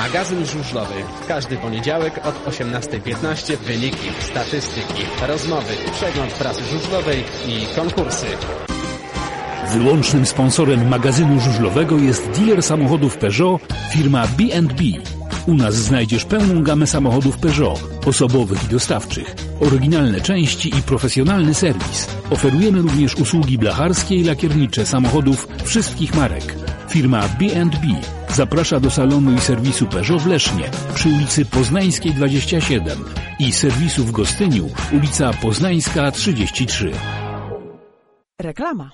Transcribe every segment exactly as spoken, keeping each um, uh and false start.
Magazyn żużlowy. Każdy poniedziałek od osiemnastej piętnaście wyniki, statystyki, rozmowy, przegląd prasy żużlowej i konkursy. Wyłącznym sponsorem magazynu żużlowego jest dealer samochodów Peugeot, firma B and B. U nas znajdziesz pełną gamę samochodów Peugeot, osobowych i dostawczych, oryginalne części i profesjonalny serwis. Oferujemy również usługi blacharskie i lakiernicze samochodów wszystkich marek. Firma B and B zaprasza do salonu i serwisu Peugeot w Lesznie przy ulicy Poznańskiej dwadzieścia siedem i serwisu w Gostyniu, ulica Poznańska trzydzieści trzy. Reklama.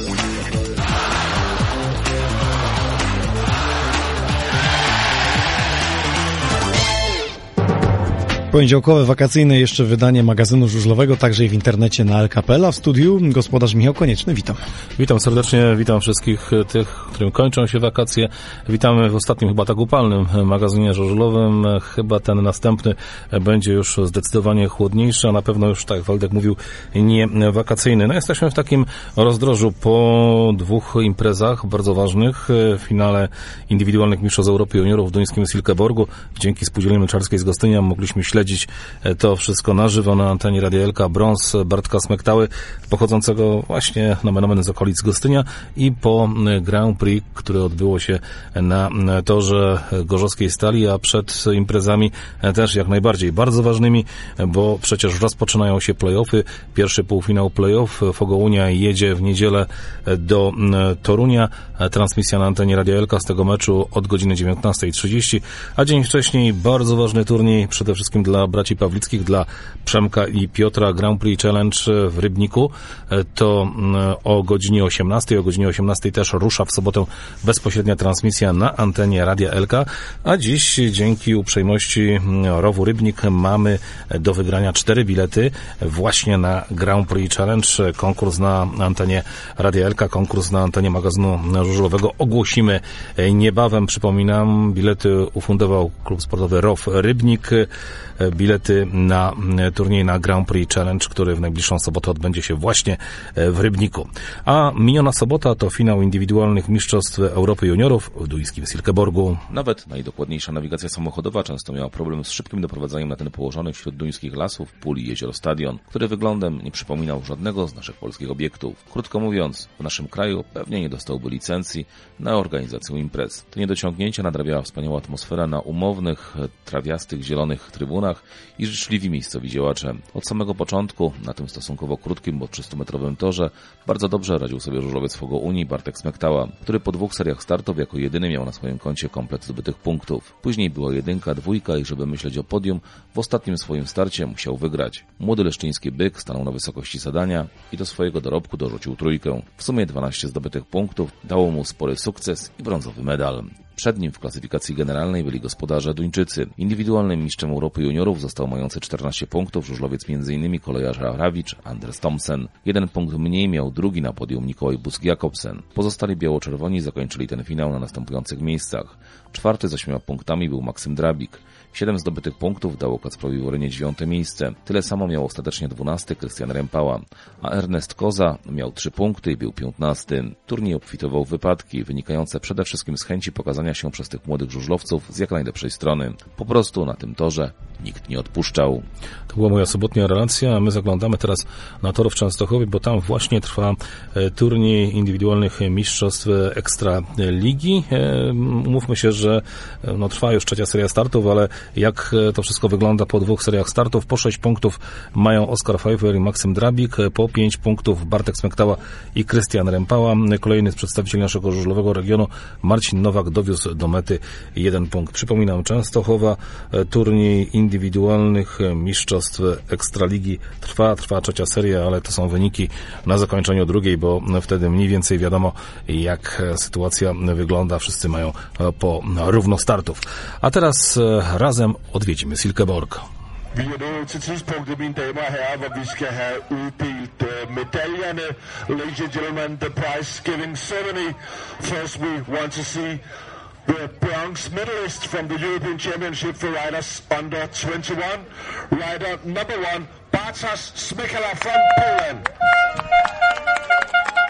Poniedziałkowe, wakacyjne jeszcze wydanie magazynu żużlowego, także i w internecie na L K P L, a w studiu gospodarz Michał Konieczny. Witam. Witam serdecznie, witam wszystkich tych, którym kończą się wakacje. Witamy w ostatnim, chyba tak upalnym magazynie żużlowym. Chyba ten następny będzie już zdecydowanie chłodniejszy, a na pewno już, tak jak Waldek mówił, nie wakacyjny. No jesteśmy w takim rozdrożu po dwóch imprezach bardzo ważnych. W finale indywidualnych mistrzostw Europy juniorów w duńskim Silkeborgu. Dzięki Spółdzielni Mleczarskiej z Gostynia mogliśmy śledzić to wszystko na żywo na antenie Radia Elka. Brąz Bartka Smektały, pochodzącego właśnie nomen omen z okolic Gostynia, i po Grand Prix, które odbyło się na torze Gorzowskiej Stali, a przed imprezami też jak najbardziej bardzo ważnymi, bo przecież rozpoczynają się play-offy. Pierwszy półfinał play-off. Fogounia jedzie w niedzielę do Torunia. Transmisja na antenie Radia Elka z tego meczu od godziny dziewiętnastej trzydzieści, a dzień wcześniej bardzo ważny turniej, przede wszystkim dla braci Pawlickich, dla Przemka i Piotra, Grand Prix Challenge w Rybniku. To o godzinie osiemnastej, o godzinie osiemnastej też rusza w sobotę bezpośrednia transmisja na antenie Radia Elka, a dziś dzięki uprzejmości Rowu Rybnik mamy do wygrania cztery bilety właśnie na Grand Prix Challenge. Konkurs na antenie Radia Elka, konkurs na antenie magazynu żużlowego ogłosimy niebawem. Przypominam, bilety ufundował klub sportowy Row Rybnik. Bilety na turniej na Grand Prix Challenge, który w najbliższą sobotę odbędzie się właśnie w Rybniku. A miniona sobota to finał indywidualnych mistrzostw Europy juniorów w duńskim Silkeborgu. Nawet najdokładniejsza nawigacja samochodowa często miała problem z szybkim doprowadzaniem na ten położony wśród duńskich lasów, pól i jezior stadion, który wyglądem nie przypominał żadnego z naszych polskich obiektów. Krótko mówiąc, w naszym kraju pewnie nie dostałby licencji na organizację imprez. To niedociągnięcie nadrabiała wspaniała atmosfera na umownych, trawiastych, zielonych trybunach i życzliwi miejscowi działacze. Od samego początku na tym stosunkowo krótkim, bo trzystumetrowym torze bardzo dobrze radził sobie żużlowiec Fogouni Bartek Smektała, który po dwóch seriach startów jako jedyny miał na swoim koncie komplet zdobytych punktów. Później była jedynka, dwójka i żeby myśleć o podium, w ostatnim swoim starcie musiał wygrać. Młody leszczyński byk stanął na wysokości zadania i do swojego dorobku dorzucił trójkę. W sumie dwanaście zdobytych punktów dało mu spory sukces i brązowy medal. Przed nim w klasyfikacji generalnej byli gospodarze Duńczycy. Indywidualnym mistrzem Europy juniorów został mający czternaście punktów żużlowiec m.in. kolejarz Rawicz, Anders Thomsen. Jeden punkt mniej miał drugi na podium Mikołaj Busk-Jakobsen. Pozostali biało-czerwoni zakończyli ten finał na następujących miejscach. Czwarty z ośmioma punktami był Maksym Drabik. Siedem zdobytych punktów dało Kacprowi Worynie dziewiąte miejsce. Tyle samo miał ostatecznie dwunasty Krystian Rempała, a Ernest Koza miał trzy punkty i był piętnasty. Turniej obfitował w wypadki, wynikające przede wszystkim z chęci pokazania się przez tych młodych żużlowców z jak najlepszej strony. Po prostu na tym torze nikt nie odpuszczał. To była moja sobotnia relacja, a my zaglądamy teraz na tor w Częstochowie, bo tam właśnie trwa turniej indywidualnych mistrzostw Ekstraligi. Umówmy się, że no, trwa już trzecia seria startów, ale jak to wszystko wygląda po dwóch seriach startów? Po sześć punktów mają Oskar Pfeiffer i Maksym Drabik, po pięć punktów Bartek Smektała i Krystian Rempała. Kolejny z przedstawicieli naszego żużlowego regionu, Marcin Nowak, dowiózł do mety jeden punkt. Przypominam, Częstochowa, turniej indywidualnych mistrzostw Ekstraligi trwa, trwa trzecia seria, ale to są wyniki na zakończeniu drugiej, bo wtedy mniej więcej wiadomo, jak sytuacja wygląda. Wszyscy mają po równo startów. A teraz razem odwiedzimy Silkeborg. Vi er nået til tidspunktet, mine damer og herrer, hvor vi skal have uddelt uh, medaljerne. Ladies and gentlemen, the prize giving ceremony. First we want to see the bronze medalist from the European Championship for riders under twenty-one. Rider number one, Bartosz Smykala from Poland.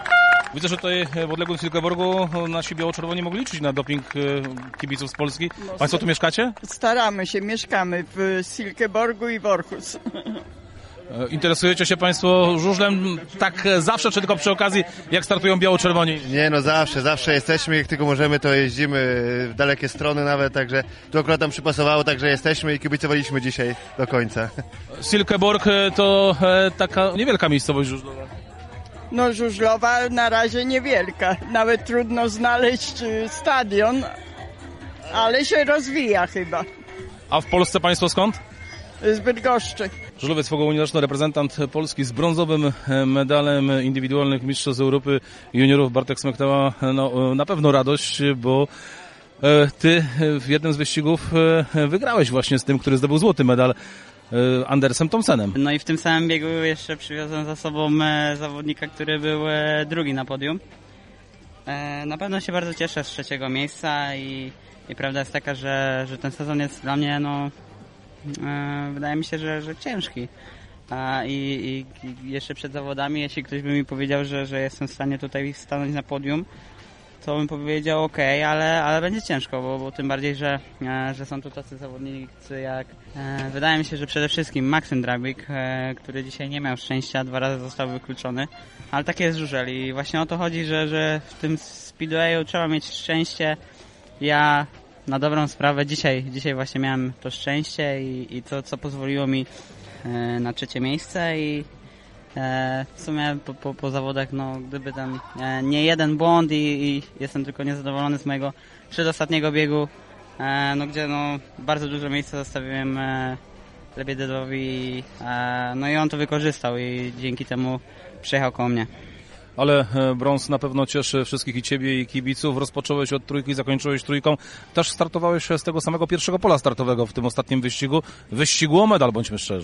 Widzę, że tutaj w odległym Silkeborgu nasi biało-czerwoni mogli liczyć na doping kibiców z Polski. No, Państwo tu mieszkacie? Staramy się, mieszkamy w Silkeborgu i w Orchus. Interesujecie się Państwo żużlem tak zawsze, czy tylko przy okazji, jak startują biało-czerwoni? Nie, no zawsze, zawsze jesteśmy, jak tylko możemy, to jeździmy w dalekie strony nawet, także tu akurat nam przypasowało, także jesteśmy i kibicowaliśmy dzisiaj do końca. Silkeborg to taka niewielka miejscowość żużlowa. No żużlowa na razie niewielka, nawet trudno znaleźć stadion, ale się rozwija chyba. A w Polsce Państwo skąd? Z Bydgoszczy. Żużlowiec Fogo Unieważniony, reprezentant Polski z brązowym medalem indywidualnych mistrzostw Europy juniorów Bartek Smektała. No, na pewno radość, bo ty w jednym z wyścigów wygrałeś właśnie z tym, który zdobył złoty medal, Andersem Thompsonem. No i w tym samym biegu jeszcze przywiozłem za sobą zawodnika, który był drugi na podium. Na pewno się bardzo cieszę z trzeciego miejsca i, i prawda jest taka, że, że ten sezon jest dla mnie, no wydaje mi się, że, że ciężki. I, i, I jeszcze przed zawodami, jeśli ktoś by mi powiedział, że, że jestem w stanie tutaj stanąć na podium, to bym powiedział ok, ale, ale będzie ciężko, bo, bo tym bardziej, że, że są tu tacy zawodnicy jak e, wydaje mi się, że przede wszystkim Maksym Drabik, e, który dzisiaj nie miał szczęścia, dwa razy został wykluczony, ale takie jest żużel i właśnie o to chodzi, że, że w tym speedwayu trzeba mieć szczęście. Ja na dobrą sprawę dzisiaj, dzisiaj właśnie miałem to szczęście i, i to, co pozwoliło mi e, na trzecie miejsce i e, w sumie po, po, po zawodach, no gdyby tam e, nie jeden błąd i, i jestem tylko niezadowolony z mojego przedostatniego biegu, e, no gdzie no bardzo dużo miejsca zostawiłem e, Lebiedowi, e, no i on to wykorzystał i dzięki temu przyjechał koło mnie. Ale brąz na pewno cieszy wszystkich i ciebie i kibiców. Rozpocząłeś od trójki, zakończyłeś trójką. Też startowałeś z tego samego pierwszego pola startowego w tym ostatnim wyścigu. Wyścigu o medal, bądźmy szczerzy.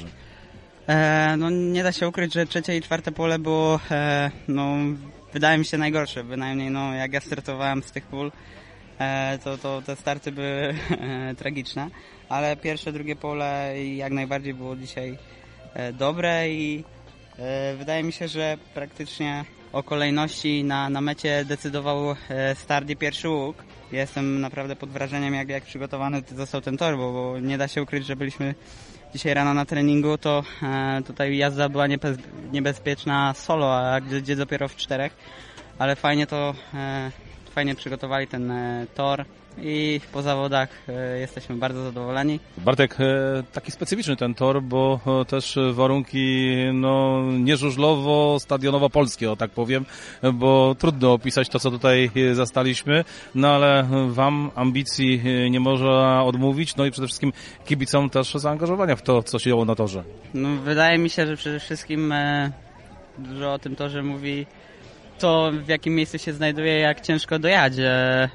E, no nie da się ukryć, że trzecie i czwarte pole było, e, no wydaje mi się najgorsze. Bynajmniej no jak ja startowałem z tych pól, e, to, to te starty były e, tragiczne. Ale pierwsze, drugie pole jak najbardziej było dzisiaj e, dobre i e, wydaje mi się, że praktycznie o kolejności na, na mecie decydował start i pierwszy łuk. Jestem naprawdę pod wrażeniem, jak, jak przygotowany został ten tor, bo, bo nie da się ukryć, że byliśmy dzisiaj rano na treningu, to e, tutaj jazda była niebez, niebezpieczna solo, a gdzie, gdzie dopiero w czterech, ale fajnie to, e, fajnie przygotowali ten e, tor i po zawodach e, jesteśmy bardzo zadowoleni. Bartek, e, taki specyficzny ten tor, bo e, też warunki no, nie żużlowo, stadionowo polskie, o tak powiem, bo trudno opisać to, co tutaj zastaliśmy, no ale wam ambicji nie można odmówić, no i przede wszystkim kibicom też zaangażowania w to, co się działo na torze. No, wydaje mi się, że przede wszystkim e, dużo o tym torze mówi to, w jakim miejscu się znajduje, jak ciężko dojechać e,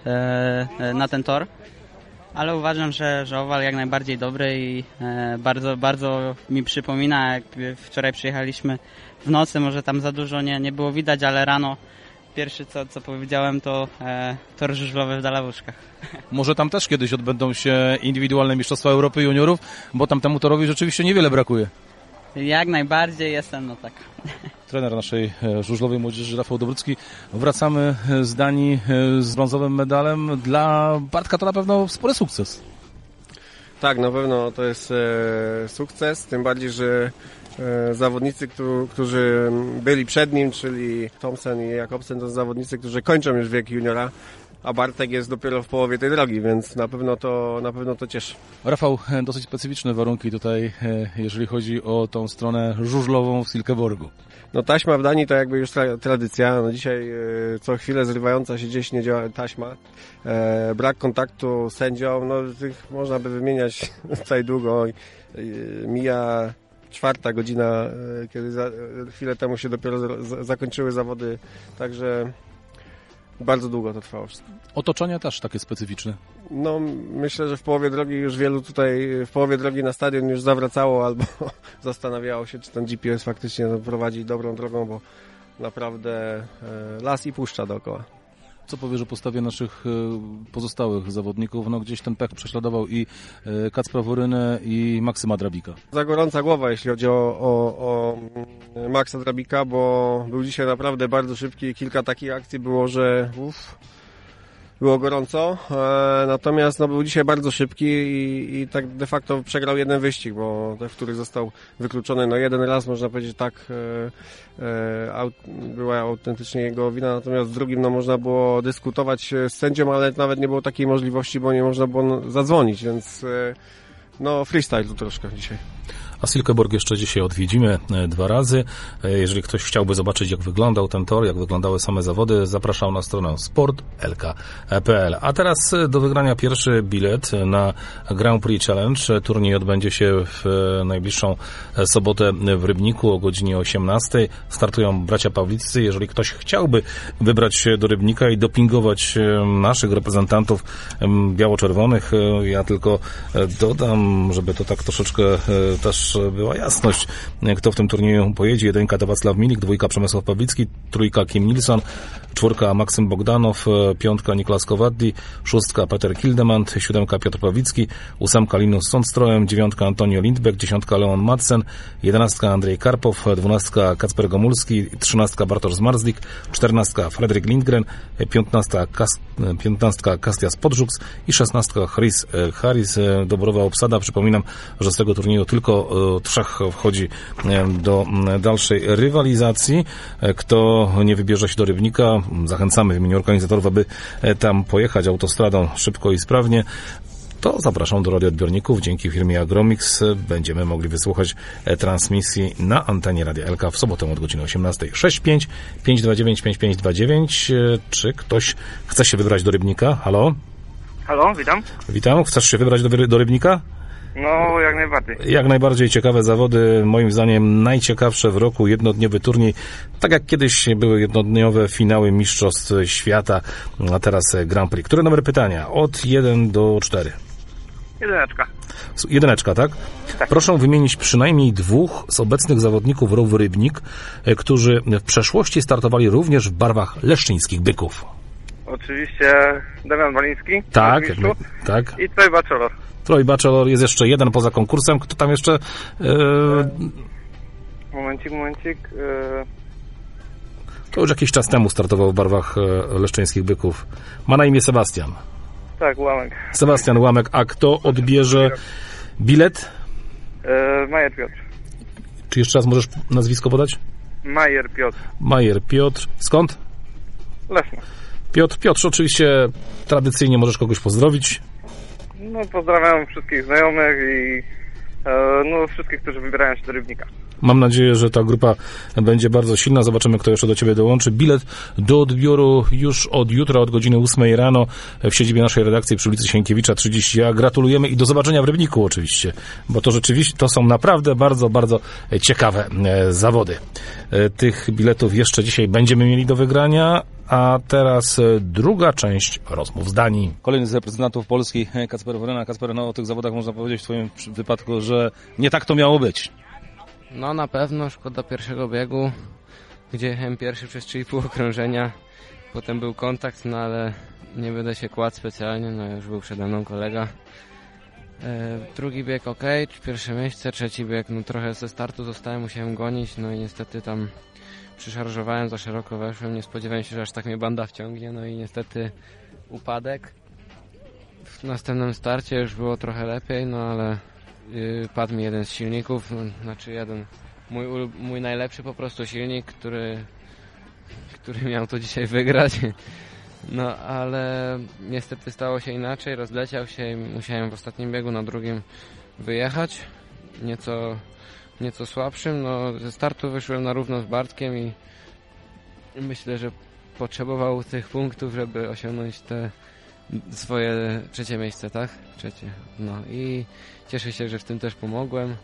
e, na ten tor, ale uważam, że, że owal jak najbardziej dobry i e, bardzo, bardzo mi przypomina, jak wczoraj przyjechaliśmy w nocy, może tam za dużo nie, nie było widać, ale rano pierwsze co, co powiedziałem to e, tor żużlowy w Dalawuszkach. Może tam też kiedyś odbędą się indywidualne mistrzostwa Europy juniorów, bo tam temu torowi rzeczywiście niewiele brakuje. Jak najbardziej jestem, no tak. Trener naszej żużlowej młodzieży Rafał Dobrucki. Wracamy z Danii z brązowym medalem. Dla Bartka to na pewno spory sukces. Tak, na pewno to jest e, sukces, tym bardziej, że e, zawodnicy, którzy, którzy byli przed nim, czyli Thompson i Jakobsen, to są zawodnicy, którzy kończą już wiek juniora, a Bartek jest dopiero w połowie tej drogi, więc na pewno to, na pewno to cieszy. Rafał, dosyć specyficzne warunki tutaj, jeżeli chodzi o tą stronę żużlową w Silkeborgu. No taśma w Danii to jakby już tra- tradycja. No dzisiaj e, co chwilę zrywająca się gdzieś nie działa taśma. E, brak kontaktu z sędzią, no tych można by wymieniać tutaj długo. E, mija czwarta godzina, e, kiedy za, e, chwilę temu się dopiero z, zakończyły zawody, także bardzo długo to trwało wszystko. Otoczenie też takie specyficzne. No myślę, że w połowie drogi już wielu tutaj, w połowie drogi na stadion już zawracało albo zastanawiało się, czy ten G P S faktycznie prowadzi dobrą drogą, bo naprawdę las i puszcza dookoła. Co powiesz o postawie naszych pozostałych zawodników? No gdzieś ten pech prześladował i Kacpra Worynę, i Maksyma Drabika. Za gorąca głowa, jeśli chodzi o, o, o Maxa Drabika, bo był dzisiaj naprawdę bardzo szybki i kilka takich akcji było, że uff, było gorąco. E, natomiast no, był dzisiaj bardzo szybki i, i tak de facto przegrał jeden wyścig, bo te, w których został wykluczony no jeden raz, można powiedzieć tak, e, e, aut, była autentycznie jego wina, natomiast w drugim no, można było dyskutować z sędzią, ale nawet nie było takiej możliwości, bo nie można było zadzwonić, więc e, no freestyle tu troszkę dzisiaj. A Silkeborg jeszcze dzisiaj odwiedzimy dwa razy. Jeżeli ktoś chciałby zobaczyć, jak wyglądał ten tor, jak wyglądały same zawody, zapraszam na stronę sport kropka l k kropka p l. A teraz do wygrania pierwszy bilet na Grand Prix Challenge. Turniej odbędzie się w najbliższą sobotę w Rybniku o godzinie osiemnastej. Startują bracia Pawliccy. Jeżeli ktoś chciałby wybrać się do Rybnika i dopingować naszych reprezentantów biało-czerwonych, ja tylko dodam, żeby to tak troszeczkę też była jasność, kto w tym turnieju pojedzie. Jedynka to Wacław Milik, dwójka Przemysław Pawlicki, trójka Kim Nilsson, czwórka Maksym Bogdanow, piątka Niklas Kowaddi, szóstka Peter Kildemand, siódemka Piotr Pawlicki, ósemka Linus Sondstroem, dziewiątka Antonio Lindbeck, dziesiątka Leon Madsen, jedenastka Andrzej Karpow, dwunastka Kacper Gomulski, trzynastka Bartosz Zmarzlik, czternastka Fredrik Lindgren, piętnastka, Kas- piętnastka Kastias Podżuks i szesnastka Chris Harris. Doborowa obsada. Przypominam, że z tego turnieju tylko trzech wchodzi do dalszej rywalizacji. Kto nie wybierze się do Rybnika, zachęcamy w imieniu organizatorów, aby tam pojechać autostradą szybko i sprawnie. To zapraszam do radioodbiorników. Dzięki firmie Agromix będziemy mogli wysłuchać transmisji na antenie Radia L K w sobotę od godziny osiemnastej. sześć pięć pięć dwa dziewięć pięć pięć dwa dziewięć. Czy ktoś chce się wybrać do Rybnika? Halo? Halo, witam. Witam. Chcesz się wybrać do, do Rybnika? No, jak najbardziej. Jak najbardziej ciekawe zawody, moim zdaniem najciekawsze w roku, jednodniowy turniej, tak jak kiedyś były jednodniowe finały Mistrzostw Świata, a teraz Grand Prix. Które numer pytania? Od jeden do czterech. Jedyneczka. Jedyneczka, tak? Tak. Proszę wymienić przynajmniej dwóch z obecnych zawodników rowu Rybnik, którzy w przeszłości startowali również w barwach leszczyńskich Byków. Oczywiście Damian Waliński. Tak, jak my, tak. I Troy Bachelor. Troy Bachelor, jest jeszcze jeden poza konkursem. Kto tam jeszcze? E... Momencik, momencik. E... To już jakiś czas temu startował w barwach leszczyńskich Byków. Ma na imię Sebastian. Tak, Łamek. Sebastian Łamek. A kto odbierze bilet? E... Majer Piotr. Czy jeszcze raz możesz nazwisko podać? Majer Piotr. Majer Piotr. Skąd? Leszno. Piotr, Piotr, oczywiście tradycyjnie możesz kogoś pozdrowić. No, pozdrawiam wszystkich znajomych i e, no, wszystkich, którzy wybierają się do Rybnika. Mam nadzieję, że ta grupa będzie bardzo silna. Zobaczymy, kto jeszcze do Ciebie dołączy. Bilet do odbioru już od jutra, od godziny ósmej rano w siedzibie naszej redakcji przy ulicy Sienkiewicza trzydzieści A. Gratulujemy i do zobaczenia w Rybniku oczywiście, bo to rzeczywiście to są naprawdę bardzo, bardzo ciekawe e, zawody. E, tych biletów jeszcze dzisiaj będziemy mieli do wygrania. A teraz druga część rozmów z Danii. Kolejny z reprezentantów Polski, Kacper Woryna. Kacper, no o tych zawodach można powiedzieć w Twoim wypadku, że nie tak to miało być. No na pewno, szkoda pierwszego biegu, gdzie jechałem pierwszy przez trzy i pół okrążenia. Potem był kontakt, no ale nie będę się kładł specjalnie, no już był przede mną kolega. E, drugi bieg ok, pierwsze miejsce, trzeci bieg, no trochę ze startu zostałem, musiałem gonić, no i niestety tam przyszarżowałem, za szeroko weszłem, nie spodziewałem się, że aż tak mnie banda wciągnie, no i niestety upadek. W następnym starcie już było trochę lepiej, no ale yy, padł mi jeden z silników, no, znaczy jeden, mój, mój najlepszy po prostu silnik, który, który miał to dzisiaj wygrać. No ale niestety stało się inaczej, rozleciał się i musiałem w ostatnim biegu na drugim wyjechać, nieco nieco słabszym. No, ze startu wyszłem na równo z Bartkiem i myślę, że potrzebował tych punktów, żeby osiągnąć te swoje trzecie miejsce, tak? Trzecie. No i cieszę się, że w tym też pomogłem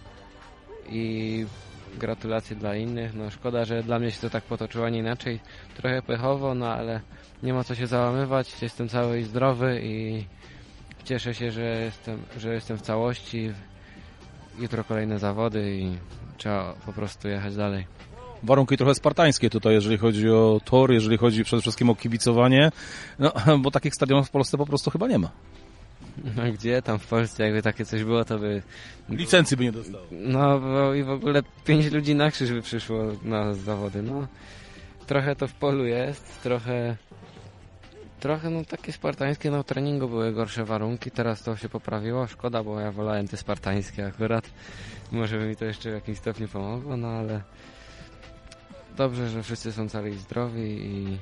i gratulacje dla innych. No szkoda, że dla mnie się to tak potoczyło, a nie inaczej. Trochę pechowo, no ale nie ma co się załamywać. Jestem cały i zdrowy i cieszę się, że jestem, że jestem w całości. Jutro kolejne zawody i trzeba po prostu jechać dalej. Warunki trochę spartańskie tutaj, jeżeli chodzi o tor, jeżeli chodzi przede wszystkim o kibicowanie, no bo takich stadionów w Polsce po prostu chyba nie ma. No gdzie tam w Polsce, jakby takie coś było, to by... Licencji by nie dostało. No bo i w ogóle pięć ludzi na krzyż by przyszło na zawody, no. Trochę to w polu jest, trochę... Trochę no takie spartańskie, no w treningu były gorsze warunki, teraz to się poprawiło, szkoda, bo ja wolałem te spartańskie akurat. Może by mi to jeszcze w jakimś stopniu pomogło, no ale... Dobrze, że wszyscy są cali i zdrowi i...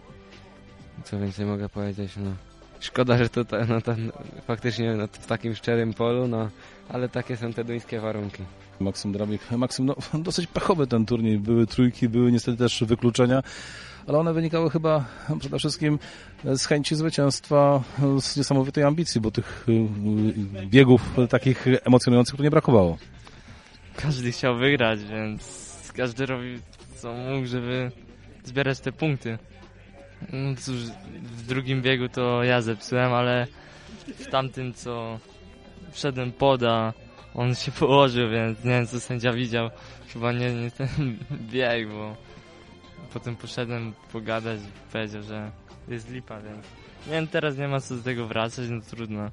Co więcej mogę powiedzieć, no... Szkoda, że to ta, no, ten, faktycznie no, w takim szczerym polu, no, ale takie są te duńskie warunki. Maksym Drabik, Maksym, no, dosyć pechowy ten turniej. Były trójki, były niestety też wykluczenia, ale one wynikały chyba przede wszystkim z chęci zwycięstwa, z niesamowitej ambicji, bo tych biegów takich emocjonujących tu nie brakowało. Każdy chciał wygrać, więc każdy robił co mógł, żeby zbierać te punkty. No cóż, w drugim biegu to ja zepsułem, ale w tamtym, co wszedłem poda, on się położył, więc nie wiem, co sędzia widział. Chyba nie, nie ten bieg, bo potem poszedłem pogadać i powiedział, że jest lipa, więc nie wiem, teraz nie ma co do tego wracać, no trudno.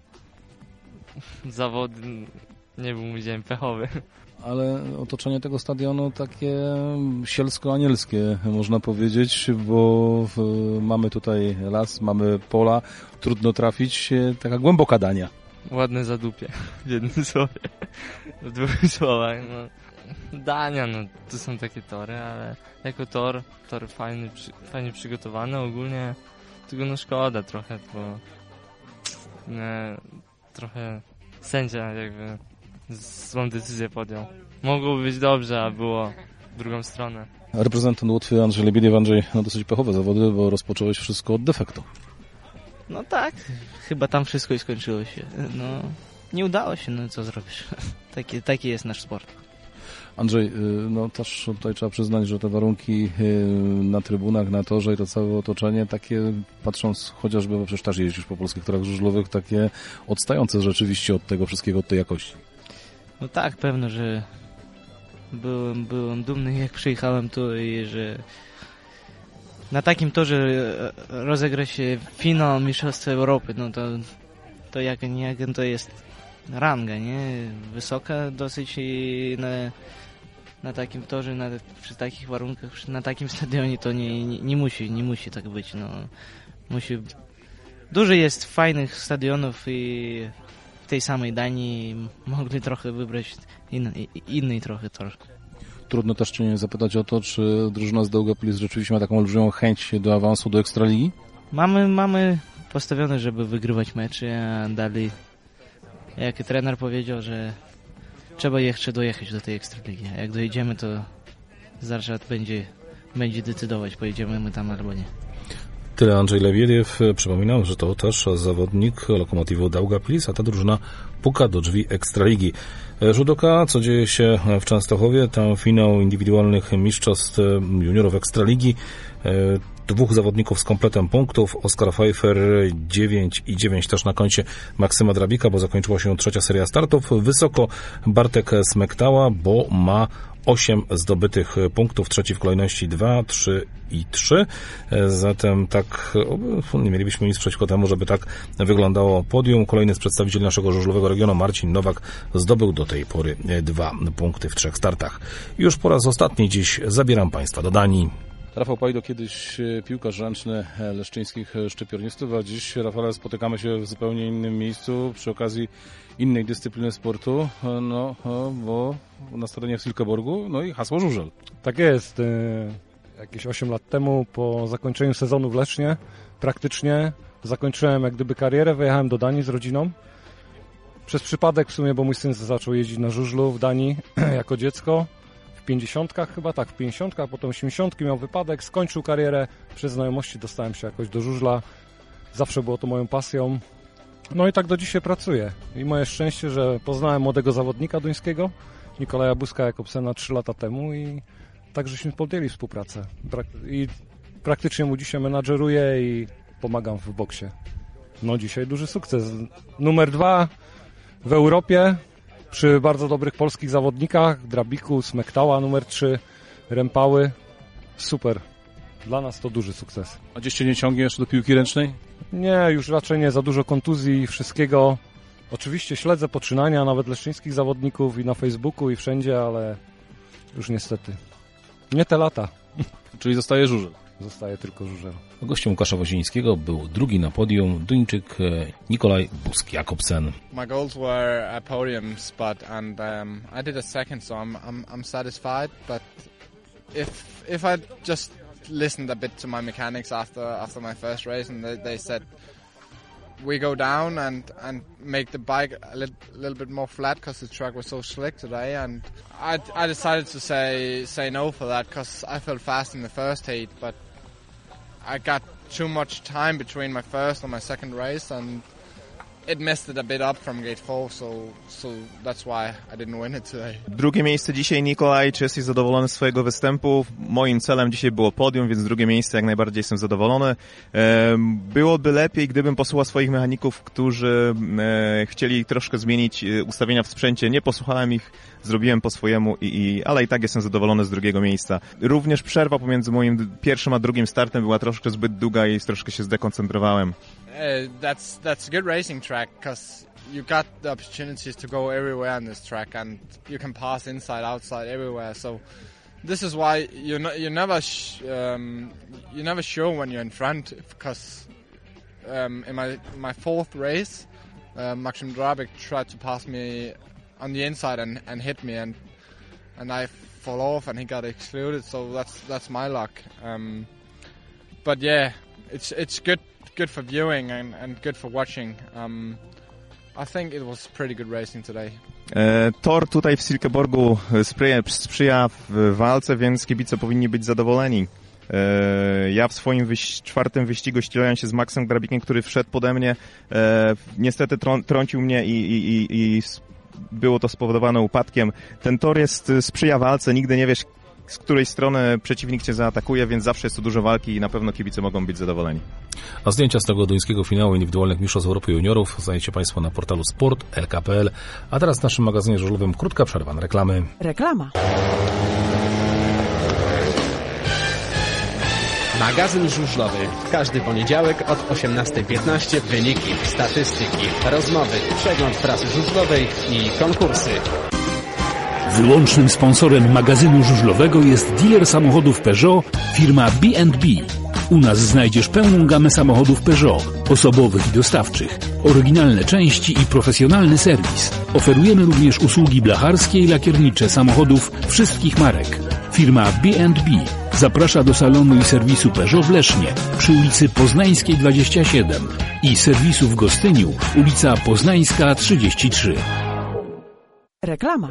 Zawody nie był mój dzień pechowy. Ale otoczenie tego stadionu takie sielsko-anielskie, można powiedzieć, bo w, mamy tutaj las, mamy pola, trudno trafić, taka głęboka Dania. Ładne zadupie, w jednym słowie, w dwóch słowach. No. Dania, no to są takie tory, ale jako tor, tor fajny, przy, fajnie przygotowany, ogólnie tylko no szkoda trochę, bo nie, trochę sędzia jakby złą decyzję podjął. Mogło być dobrze, a było w drugą stronę. Reprezentant Łotwy Andrzej Lebiediew. Andrzej, no dosyć pechowe zawody, bo rozpocząłeś wszystko od defektu. No tak, chyba tam wszystko i skończyło się. No, nie udało się, no co zrobisz. Taki, taki jest nasz sport. Andrzej, no też tutaj trzeba przyznać, że te warunki na trybunach, na torze i to całe otoczenie takie, patrząc chociażby, bo przecież też jeździsz po polskich torach żużlowych, takie odstające rzeczywiście od tego wszystkiego, od tej jakości. No tak, pewno, że byłem, byłem dumny, jak przyjechałem tu i że na takim torze rozegra się finał Mistrzostwa Europy, no to, to jak, jak to jest ranga, nie? Wysoka dosyć i na, na takim torze, na, przy takich warunkach, na takim stadionie to nie, nie, nie musi, nie musi tak być, no. Musi... Dużo jest fajnych stadionów i w tej samej Danii mogli trochę wybrać inny, inny trochę tor. Trudno też Cię nie zapytać o to, czy drużyna z Daugavpils rzeczywiście ma taką olbrzymią chęć do awansu do Ekstraligi? Mamy, mamy postawione, żeby wygrywać mecze, a dalej, jak trener powiedział, że trzeba jeszcze dojechać do tej Ekstraligi. A jak dojedziemy, to Zarzat będzie, będzie decydować, pojedziemy my tam albo nie. Tyle Andrzej Lebiediew. Przypominam, że to też zawodnik Lokomotywu Daugavpils, a ta drużyna puka do drzwi Ekstraligi. Judoka, co dzieje się w Częstochowie? Tam finał indywidualnych mistrzostw juniorów Ekstraligi. Dwóch zawodników z kompletem punktów. Oskar Pfeiffer dziewięć i dziewięć też na koncie Maksyma Drabika, bo zakończyła się trzecia seria startów. Wysoko Bartek Smektała, bo ma osiem zdobytych punktów, trzeci w kolejności dwa, trzy i trzy. Zatem tak, nie mielibyśmy nic przeciwko temu, żeby tak wyglądało podium. Kolejny z przedstawicieli naszego żużlowego regionu, Marcin Nowak, zdobył do tej pory dwa punkty w trzech startach. Już po raz ostatni dziś zabieram Państwa do Danii. Rafał Pajdo, kiedyś piłkarz ręczny leszczyńskich szczypiornistów, a dziś, Rafale, spotykamy się w zupełnie innym miejscu przy okazji innej dyscypliny sportu, no bo na stadionie w Silkeborgu, no i hasło żużel. Tak jest. Jakieś osiem lat temu, po zakończeniu sezonu w Lesznie, praktycznie zakończyłem jak gdyby karierę, wyjechałem do Danii z rodziną. Przez przypadek w sumie, bo mój syn zaczął jeździć na żużlu w Danii jako dziecko. W pięćdziesiątkach chyba, tak, w pięćdziesiątkach, potem osiemdziesiątki miał wypadek, skończył karierę, przez znajomości dostałem się jakoś do żużla, zawsze było to moją pasją, no i tak do dzisiaj pracuję. I moje szczęście, że poznałem młodego zawodnika duńskiego, Nikolaja Buzka Jakobsena trzy lata temu i tak żeśmy podjęli współpracę. I praktycznie mu dzisiaj menadżeruję i pomagam w boksie. No dzisiaj duży sukces. Numer dwa w Europie, przy bardzo dobrych polskich zawodnikach, Drabiku, Smektała numer trzy, Rempały, super. Dla nas to duży sukces. A gdzieś Cię nie ciągnie jeszcze do piłki ręcznej? Nie, już raczej nie, za dużo kontuzji i wszystkiego. Oczywiście śledzę poczynania nawet leszczyńskich zawodników i na Facebooku i wszędzie, ale już niestety nie te lata. Czyli zostaje żużel. Zostaje tylko żużel. Gościem Łukasza Wozińskiego był drugi na podium Duńczyk Nikolaj Busk-Jakobsen. My goals were a podium spot and um, I did a second, so I'm I'm I'm satisfied. But if if I just listened a bit to my mechanics after after my first race, and they, they said we go down and and make the bike a little, little bit more flat because the track was so slick today, and I I decided to say say no for that because I felt fast in the first heat, but I got too much time between my first and my second race, and it messed it a bit up from gate four, so so that's why I didn't win it today. Drugie miejsce dzisiaj, Nikolaj. Czy jesteś zadowolony z swojego występu? Moim celem dzisiaj było podium, więc drugie miejsce jak najbardziej jestem zadowolony. Byłoby lepiej, gdybym posłuchał swoich mechaników, którzy chcieli troszkę zmienić ustawienia w sprzęcie. Nie posłuchałem ich, zrobiłem po swojemu, i, i, ale i tak jestem zadowolony z drugiego miejsca. Również przerwa pomiędzy moim pierwszym a drugim startem była troszkę zbyt długa i troszkę się zdekoncentrowałem. Uh, that's that's a good racing track because you got the opportunities to go everywhere on this track, and you can pass inside, outside, everywhere. So this is why you're not, you're never sh um, you're never sure when you're in front, because um, in my my fourth race, uh, Maxim Drabik tried to pass me on the inside and, and hit me, and and I fall off and he got excluded. So that's that's my luck. Um, but yeah, it's it's good. Good for viewing and, and good for watching. Um, I think it was pretty good racing today. E, tor tutaj w Silkeborgu sprzyja, sprzyja w walce, więc kibice powinni być zadowoleni. E, ja w swoim wyś czwartym wyścigu ścigałem się z Maxem Drabikiem, który wszedł pode mnie. E, niestety trą trącił mnie i, i, i, i było to spowodowane upadkiem. Ten tor jest, sprzyja walce, nigdy nie wiesz, z której strony przeciwnik cię zaatakuje, więc zawsze jest tu dużo walki i na pewno kibice mogą być zadowoleni. A zdjęcia z tego duńskiego finału indywidualnych mistrzostw Europy juniorów znajdziecie Państwo na portalu sport kropka l k kropka p l. A teraz w naszym magazynie żużlowym krótka przerwa na reklamy. Reklama. Magazyn żużlowy. Każdy poniedziałek od osiemnastej piętnaście wyniki, statystyki, rozmowy, przegląd prasy żużlowej i konkursy. Wyłącznym sponsorem magazynu żużlowego jest dealer samochodów Peugeot, firma B and B. U nas znajdziesz pełną gamę samochodów Peugeot, osobowych i dostawczych, oryginalne części i profesjonalny serwis. Oferujemy również usługi blacharskie i lakiernicze samochodów wszystkich marek. Firma B and B zaprasza do salonu i serwisu Peugeot w Lesznie przy ulicy Poznańskiej dwadzieścia siedem i serwisu w Gostyniu, ulica Poznańska trzydzieści trzy. Reklama.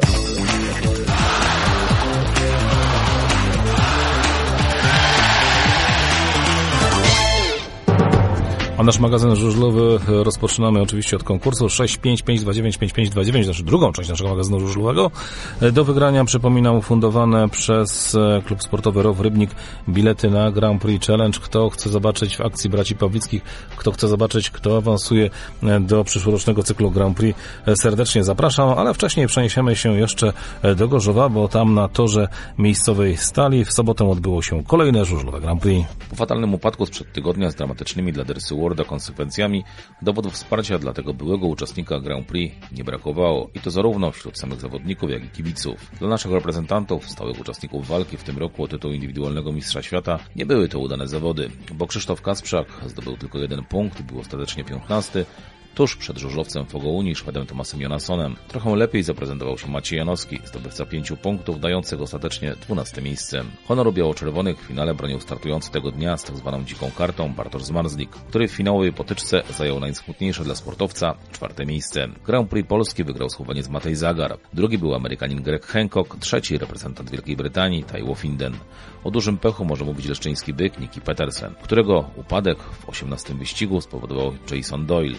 A nasz magazyn żużlowy rozpoczynamy oczywiście od konkursu sześć pięć pięć dwa dziewięć pięć pięć dwa dziewięć, znaczy drugą część naszego magazynu żużlowego. Do wygrania, przypominam, ufundowane przez klub sportowy Row Rybnik bilety na Grand Prix Challenge. Kto chce zobaczyć w akcji braci Pawlickich, kto chce zobaczyć, kto awansuje do przyszłorocznego cyklu Grand Prix, serdecznie zapraszam, ale wcześniej przeniesiemy się jeszcze do Gorzowa, bo tam na torze miejscowej Stali w sobotę odbyło się kolejne żużlowe Grand Prix. Po fatalnym upadku sprzed tygodnia z dramatycznymi dla Dersy Worda konsekwencjami, dowodów wsparcia dla tego byłego uczestnika Grand Prix nie brakowało i to zarówno wśród samych zawodników, jak i kibiców. Dla naszych reprezentantów, stałych uczestników walki w tym roku o tytuł indywidualnego mistrza świata, nie były to udane zawody, bo Krzysztof Kasprzak zdobył tylko jeden punkt, był ostatecznie piętnasty, tuż przed żużlowcem Fogouni, Szwedem Tomasem Jonassonem. Trochę lepiej zaprezentował się Maciej Janowski, zdobywca pięciu punktów, dających ostatecznie dwunaste miejsce. Honoru biało-czerwonych w finale bronił startujący tego dnia z tak zwaną dziką kartą Bartosz Zmarzlik, który w finałowej potyczce zajął najsmutniejsze dla sportowca czwarte miejsce. Grand Prix Polski wygrał Słoweniec Matej Zagar, drugi był Amerykanin Greg Hancock, trzeci reprezentant Wielkiej Brytanii Taiwo Finden. O dużym pechu może mówić leszczyński byk Niki Petersen, którego upadek w osiemnastym wyścigu spowodował Jason Doyle. Duńczyk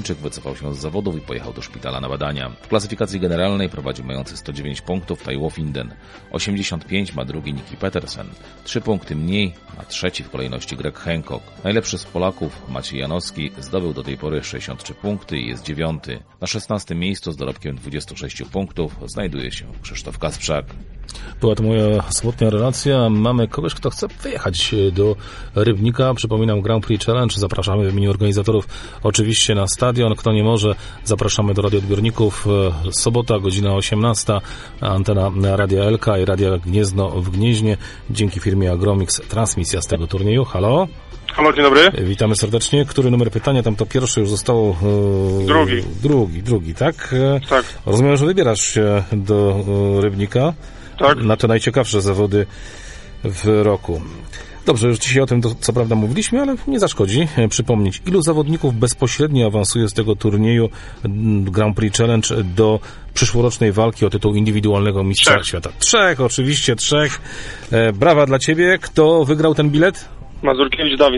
Duńczyk wycofał się z zawodów i pojechał do szpitala na badania. W klasyfikacji generalnej prowadzi mający sto dziewięć punktów Tai Woffinden. osiemdziesiąt pięć ma drugi Niki Petersen. Trzy punkty mniej ma trzeci w kolejności Greg Hancock. Najlepszy z Polaków, Maciej Janowski, zdobył do tej pory sześćdziesiąt trzy punkty i jest dziewiąty. Na szesnastym miejscu z dorobkiem dwudziestu sześciu punktów znajduje się Krzysztof Kasprzak. Była to moja sobotnia relacja. Mamy kogoś, kto chce wyjechać do Rybnika. Przypominam, Grand Prix Challenge. Zapraszamy w imieniu organizatorów oczywiście na stadion. Kto nie może, zapraszamy do radioodbiorników. Sobota, godzina osiemnasta. Antena Radia L K i Radia Gniezno w Gnieźnie. Dzięki firmie Agromix transmisja z tego turnieju. Halo? Halo, dzień dobry. Witamy serdecznie. Który numer pytania? Tam to pierwszy już zostało... E, drugi. Drugi, drugi, tak? Tak. Rozumiem, że wybierasz się do e, Rybnika. Tak. Na te najciekawsze zawody w roku. Dobrze, już dzisiaj o tym to, co prawda mówiliśmy, ale nie zaszkodzi przypomnieć, ilu zawodników bezpośrednio awansuje z tego turnieju Grand Prix Challenge do przyszłorocznej walki o tytuł indywidualnego mistrza trzech. świata. Trzech, oczywiście, trzech. E, brawa dla Ciebie. Kto wygrał ten bilet? Mazurkiewicz Dawid.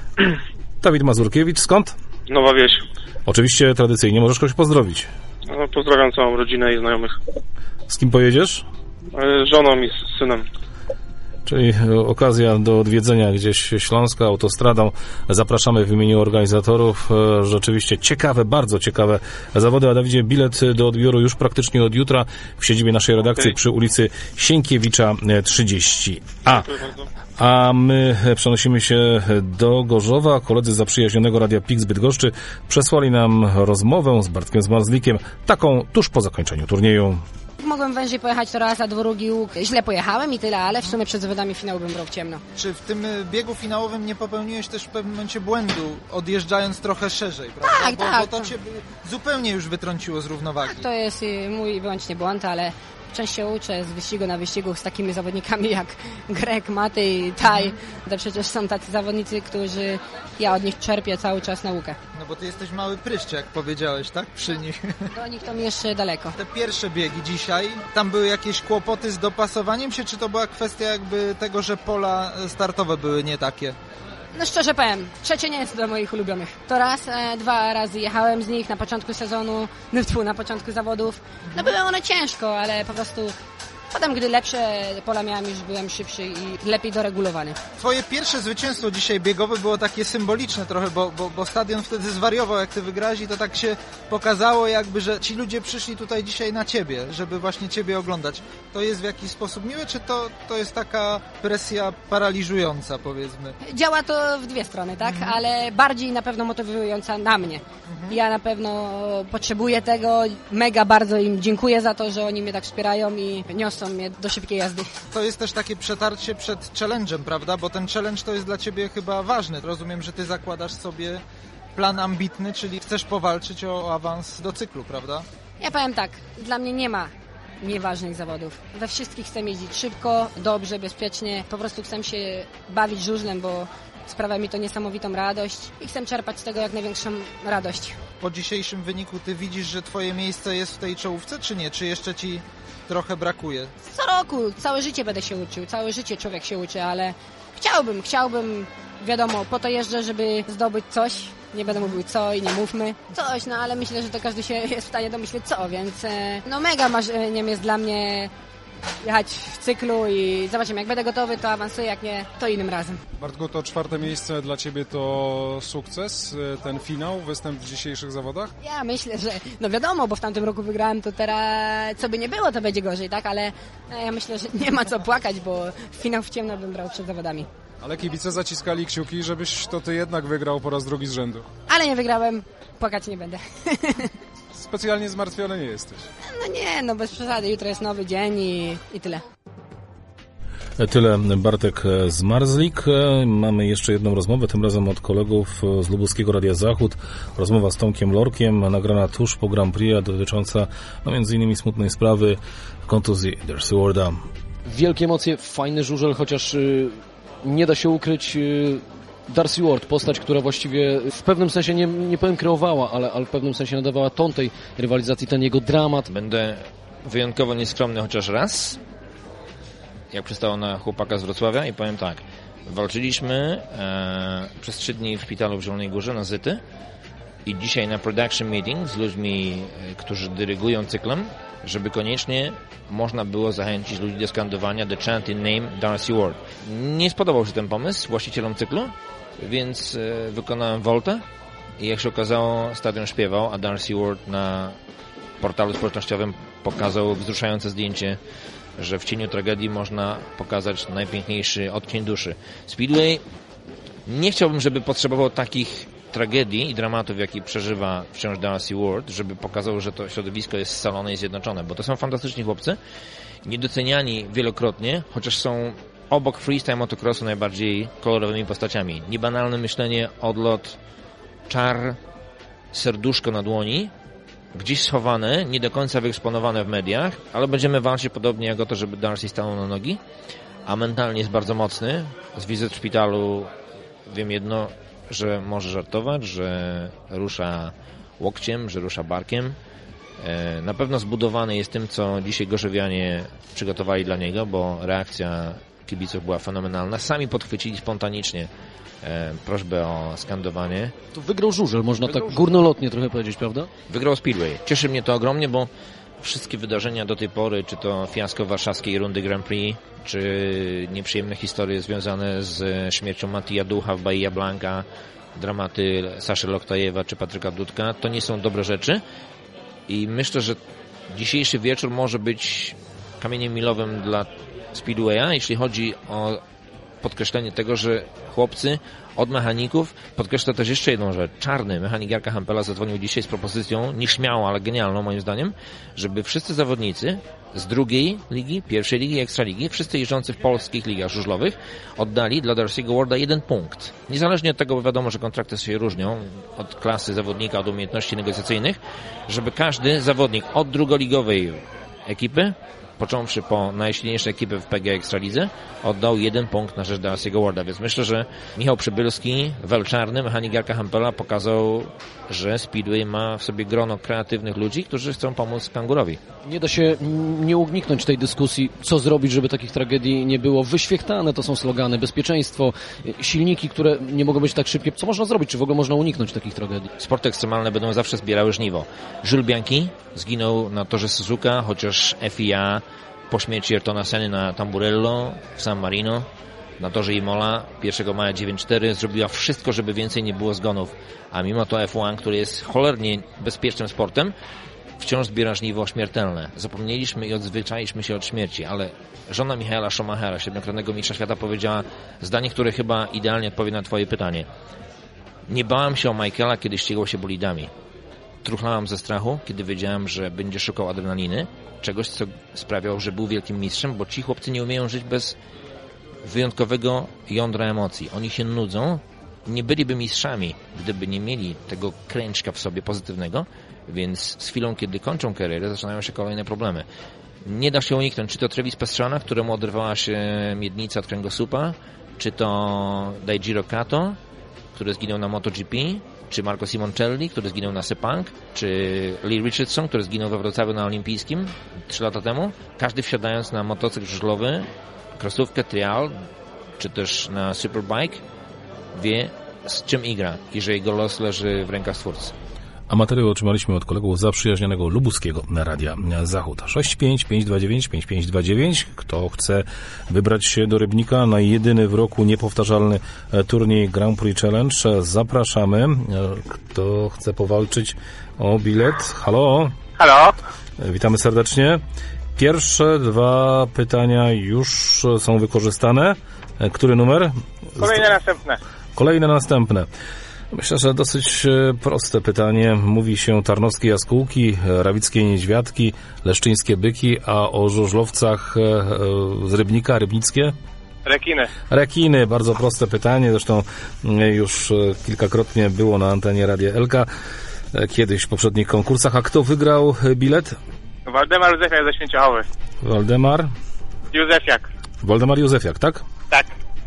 Dawid Mazurkiewicz, skąd? Nowa Wieś. Oczywiście tradycyjnie, możesz kogoś pozdrowić. No, pozdrawiam całą rodzinę i znajomych. Z kim pojedziesz? Z żoną i z synem. Czyli okazja do odwiedzenia gdzieś Śląska autostradą. Zapraszamy w imieniu organizatorów. Rzeczywiście ciekawe, bardzo ciekawe zawody. A Dawidzie, bilet do odbioru już praktycznie od jutra w siedzibie naszej redakcji okay. przy ulicy Sienkiewicza trzydzieści A. A my przenosimy się do Gorzowa. Koledzy z zaprzyjaźnionego Radia P I K z Bydgoszczy przesłali nam rozmowę z Bartkiem Zmarzlikiem, taką tuż po zakończeniu turnieju. Mogłem wężej pojechać to raz, a drugi łuk. Źle pojechałem i tyle, ale w sumie przed zawodami finału bym brał w ciemno. Czy w tym biegu finałowym nie popełniłeś też w pewnym momencie błędu, odjeżdżając trochę szerzej, prawda? Tak, bo, tak. Bo to cię zupełnie już wytrąciło z równowagi. Tak, to jest mój wyłącznie błąd, ale wciąż się uczę z wyścigu na wyścigu z takimi zawodnikami jak Greg, Matej, Tai. To przecież są tacy zawodnicy, którzy ja od nich czerpię cały czas naukę. No bo ty jesteś mały pryszcz, jak powiedziałeś, tak? Przy nich. Do nich to mi jeszcze daleko. Te pierwsze biegi dzisiaj, tam były jakieś kłopoty z dopasowaniem się, czy to była kwestia jakby tego, że pola startowe były nie takie? No szczerze powiem, trzecie nie jest do moich ulubionych. To raz, e, dwa razy jechałem z nich na początku sezonu, no tfu, na początku zawodów. No były one ciężko, ale po prostu potem, gdy lepsze pola miałem, już byłem szybszy i lepiej doregulowany. Twoje pierwsze zwycięstwo dzisiaj biegowe było takie symboliczne trochę, bo, bo, bo stadion wtedy zwariował, jak ty wygrałeś i to tak się pokazało jakby, że ci ludzie przyszli tutaj dzisiaj na ciebie, żeby właśnie ciebie oglądać. To jest w jakiś sposób miłe, czy to, to jest taka presja paraliżująca, powiedzmy? Działa to w dwie strony, tak? Mhm. Ale bardziej na pewno motywująca na mnie. Mhm. Ja na pewno potrzebuję tego, mega bardzo im dziękuję za to, że oni mnie tak wspierają i niosą mnie do szybkiej jazdy. To jest też takie przetarcie przed challenge'em, prawda? Bo ten challenge to jest dla ciebie chyba ważny. Rozumiem, że ty zakładasz sobie plan ambitny, czyli chcesz powalczyć o awans do cyklu, prawda? Ja powiem tak, dla mnie nie ma nieważnych zawodów. We wszystkich chcę jeździć szybko, dobrze, bezpiecznie. Po prostu chcę się bawić żużlem, bo sprawia mi to niesamowitą radość i chcę czerpać z tego jak największą radość. Po dzisiejszym wyniku ty widzisz, że twoje miejsce jest w tej czołówce, czy nie? Czy jeszcze ci trochę brakuje? Co roku, całe życie będę się uczył, całe życie człowiek się uczy, ale chciałbym, chciałbym, wiadomo, po to jeżdżę, żeby zdobyć coś. Nie będę mówił co i nie mówmy coś, no ale myślę, że to każdy się jest w stanie domyśleć co, więc no mega marzeniem jest dla mnie jechać w cyklu i zobaczymy, jak będę gotowy, to awansuję, jak nie, to innym razem. Bartku, to czwarte miejsce dla Ciebie to sukces, ten finał, występ w dzisiejszych zawodach? Ja myślę, że no wiadomo, bo w tamtym roku wygrałem, to teraz co by nie było, to będzie gorzej, tak, ale ja myślę, że nie ma co płakać, bo finał w ciemno bym brał przed zawodami. Ale kibice zaciskali kciuki, żebyś to Ty jednak wygrał po raz drugi z rzędu. Ale nie wygrałem, płakać nie będę. Specjalnie zmartwiony nie jesteś. No nie, no bez przesady, jutro jest nowy dzień i, i tyle. Tyle Bartek Zmarzlik. Mamy jeszcze jedną rozmowę, tym razem od kolegów z Lubuskiego Radia Zachód. Rozmowa z Tomkiem Lorkiem, nagrana tuż po Grand Prix, dotycząca no, między innymi smutnej sprawy kontuzji Darcy Warda. Wielkie emocje, fajny żużel, chociaż yy, nie da się ukryć... Yy... Darcy Ward, postać, która właściwie w pewnym sensie nie, nie powiem kreowała, ale, ale w pewnym sensie nadawała ton tej rywalizacji, ten jego dramat. Będę wyjątkowo nieskromny chociaż raz, jak przystało na chłopaka z Wrocławia i powiem tak, walczyliśmy e, przez trzy dni w szpitalu w Zielonej Górze na Zyty i dzisiaj na production meeting z ludźmi, którzy dyrygują cyklem, żeby koniecznie można było zachęcić ludzi do skandowania The Chant in Name Darcy Ward. Nie spodobał się ten pomysł właścicielom cyklu, więc e, wykonałem woltę i jak się okazało, stadion śpiewał, a Darcy Ward na portalu społecznościowym pokazał wzruszające zdjęcie, że w cieniu tragedii można pokazać najpiękniejszy odcień duszy. Speedway nie chciałbym, żeby potrzebował takich tragedii i dramatów, jaki przeżywa wciąż Darcy Ward, żeby pokazał, że to środowisko jest scalone i zjednoczone, bo to są fantastyczni chłopcy, niedoceniani wielokrotnie, chociaż są obok freestyle motocrossu najbardziej kolorowymi postaciami. Niebanalne myślenie, odlot, czar, serduszko na dłoni, gdzieś schowane, nie do końca wyeksponowane w mediach, ale będziemy walczyć podobnie jak o to, żeby Darcy stanął na nogi, a mentalnie jest bardzo mocny. Z wizyt w szpitalu wiem jedno, że może żartować, że rusza łokciem, że rusza barkiem. Na pewno zbudowany jest tym, co dzisiaj gorzowianie przygotowali dla niego, bo reakcja kibiców była fenomenalna. Sami podchwycili spontanicznie prośbę o skandowanie. Tu wygrał żużel, można wygrał tak górnolotnie trochę powiedzieć, prawda? Wygrał Speedway. Cieszy mnie to ogromnie, bo wszystkie wydarzenia do tej pory, czy to fiasko warszawskiej rundy Grand Prix, czy nieprzyjemne historie związane z śmiercią Matija Ducha w Bahia Blanca, dramaty Saszy Loktajewa czy Patryka Dudka, to nie są dobre rzeczy i myślę, że dzisiejszy wieczór może być kamieniem milowym dla Speedwaya, jeśli chodzi o podkreślenie tego, że chłopcy od mechaników, podkreślę też jeszcze jedną rzecz. Czarny, mechanik Jarka Hampela, zadzwonił dzisiaj z propozycją, nieśmiałą, ale genialną moim zdaniem, żeby wszyscy zawodnicy z drugiej ligi, pierwszej ligi i ekstraligi, wszyscy jeżdżący w polskich ligach żużlowych, oddali dla Darcy'ego Warda jeden punkt. Niezależnie od tego, bo wiadomo, że kontrakty się różnią od klasy zawodnika, od umiejętności negocjacyjnych, żeby każdy zawodnik od drugoligowej ekipy, począwszy po najsilniejszej ekipy w P G A Ekstralidze, oddał jeden punkt na rzecz Darcy'ego Warda. Więc myślę, że Michał Przybylski, welczarny, mechanik Jarka Hampela, pokazał, że Speedway ma w sobie grono kreatywnych ludzi, którzy chcą pomóc kangurowi. Nie da się nie uniknąć tej dyskusji, co zrobić, żeby takich tragedii nie było. Wyświechtane to są slogany, bezpieczeństwo, silniki, które nie mogą być tak szybkie. Co można zrobić? Czy w ogóle można uniknąć takich tragedii? Sporty ekstremalne będą zawsze zbierały żniwo. Jules Bianchi zginął na torze Suzuka, chociaż F I A po śmierci Ayrtona Senny na Tamburello w San Marino, na torze Imola pierwszego maja dziewięćdziesiąt cztery zrobiła wszystko, żeby więcej nie było zgonów, a mimo to F jeden, który jest cholernie bezpiecznym sportem, wciąż zbiera żniwo śmiertelne. Zapomnieliśmy i odzwyczailiśmy się od śmierci, ale żona Michaela Schumachera, siedmiokrotnego mistrza świata, powiedziała zdanie, które chyba idealnie odpowie na twoje pytanie. Nie bałam się o Michaela, kiedy ścigał się bolidami. Truchlałam ze strachu, kiedy wiedziałem, że będzie szukał adrenaliny, czegoś, co sprawiał, że był wielkim mistrzem, bo ci chłopcy nie umieją żyć bez wyjątkowego jądra emocji. Oni się nudzą, nie byliby mistrzami, gdyby nie mieli tego kręczka w sobie pozytywnego, więc z chwilą, kiedy kończą karierę, zaczynają się kolejne problemy. Nie da się uniknąć, czy to Travis Pastrana, któremu oderwała się miednica od kręgosłupa, czy to Daijiro Kato, który zginął na MotoGP, czy Marco Simoncelli, który zginął na Sepang, czy Lee Richardson, który zginął we Wrocławiu na Olimpijskim trzy lata temu. Każdy wsiadając na motocykl żużlowy, krosówkę, trial, czy też na superbike, wie, z czym igra i że jego los leży w rękach Stwórcy. A materiał otrzymaliśmy od kolegów zaprzyjaźnionego Lubuskiego na Radia Zachód. sześć pięć pięć dwa dziewięć pięć pięć dwa dziewięć. Kto chce wybrać się do Rybnika na jedyny w roku niepowtarzalny turniej Grand Prix Challenge, zapraszamy. Kto chce powalczyć o bilet? Halo? Halo? Witamy serdecznie. Pierwsze dwa pytania już są wykorzystane. Który numer? Kolejne następne. Kolejne następne. Myślę, że dosyć proste pytanie. Mówi się tarnowskie jaskółki, rawickie niedźwiadki, leszczyńskie byki, a o żużlowcach z Rybnika, rybnickie? Rekiny. Rekiny, bardzo proste pytanie. Zresztą już kilkakrotnie było na antenie Radia Elka, kiedyś w poprzednich konkursach. A kto wygrał bilet? Waldemar Józefiak ze Święciochowy. Waldemar? Józefiak. Waldemar Józefiak, tak? Tak.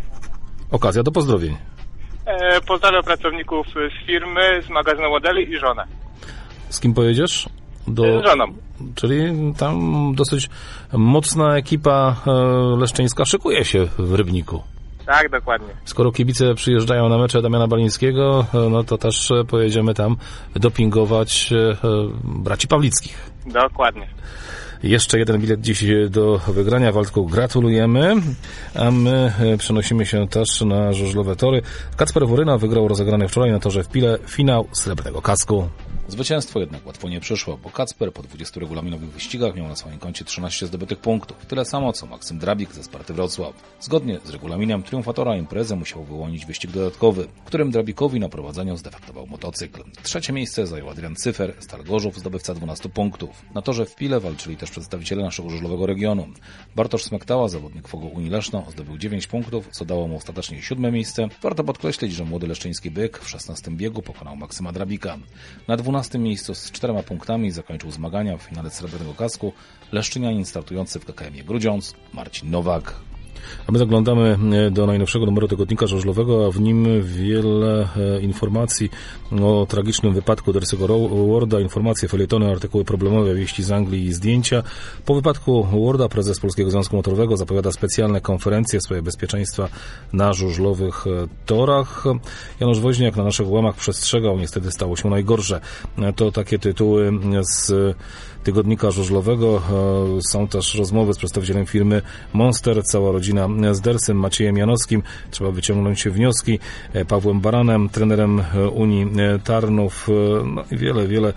Okazja do pozdrowień. E, pozdrawiam pracowników z firmy, z magazynu modeli i żonę. Z kim pojedziesz? Do... Z żoną. Czyli tam dosyć mocna ekipa leszczyńska szykuje się w Rybniku. Tak, dokładnie. Skoro kibice przyjeżdżają na mecze Damiana Balińskiego, no to też pojedziemy tam dopingować braci Pawlickich. Dokładnie. Jeszcze jeden bilet dziś do wygrania. Waldku, gratulujemy. A my przenosimy się też na żużlowe tory. Kacper Woryna wygrał rozegrany wczoraj na torze w Pile finał Srebrnego Kasku. Zwycięstwo jednak łatwo nie przyszło, bo Kacper po dwudziestu regulaminowych wyścigach miał na swoim koncie trzynaście zdobytych punktów. Tyle samo co Maksym Drabik ze Sparty Wrocław. Zgodnie z regulaminem triumfatora imprezy musiał wyłonić wyścig dodatkowy, w którym Drabikowi na prowadzeniu zdefektował motocykl. Trzecie miejsce zajął Adrian Cyfer, Stal Gorzów, zdobywca dwunastu punktów. Na torze w Pile walczyli też przedstawiciele naszego żużlowego regionu. Bartosz Smektała, zawodnik Fogo Unii Leszno, zdobył dziewięć punktów, co dało mu ostatecznie siódme miejsce. Warto podkreślić, że młody leszczyński byk w szesnastym biegu pokonał Maksyma Drabika. Na dwunastym miejscu z czterema punktami zakończył zmagania w finale Srebrnego Kasku Leszczynianin startujący w K K M-ie Grudziądz, Marcin Nowak. A my zaglądamy do najnowszego numeru tygodnika żużlowego, a w nim wiele informacji o tragicznym wypadku Darcy'ego Warda, informacje, felietony, artykuły problemowe, wieści z Anglii i zdjęcia. Po wypadku Warda prezes Polskiego Związku Motorowego zapowiada specjalne konferencje w sprawie bezpieczeństwa na żużlowych torach. Janusz Woźniak na naszych łamach przestrzegał, niestety stało się najgorsze. To takie tytuły z tygodnika żużlowego. Są też rozmowy z przedstawicielem firmy Monster, cała rodzina z Dersem, Maciejem Janowskim. Trzeba wyciągnąć wnioski. Pawłem Baranem, trenerem Unii Tarnów. No i wiele, wiele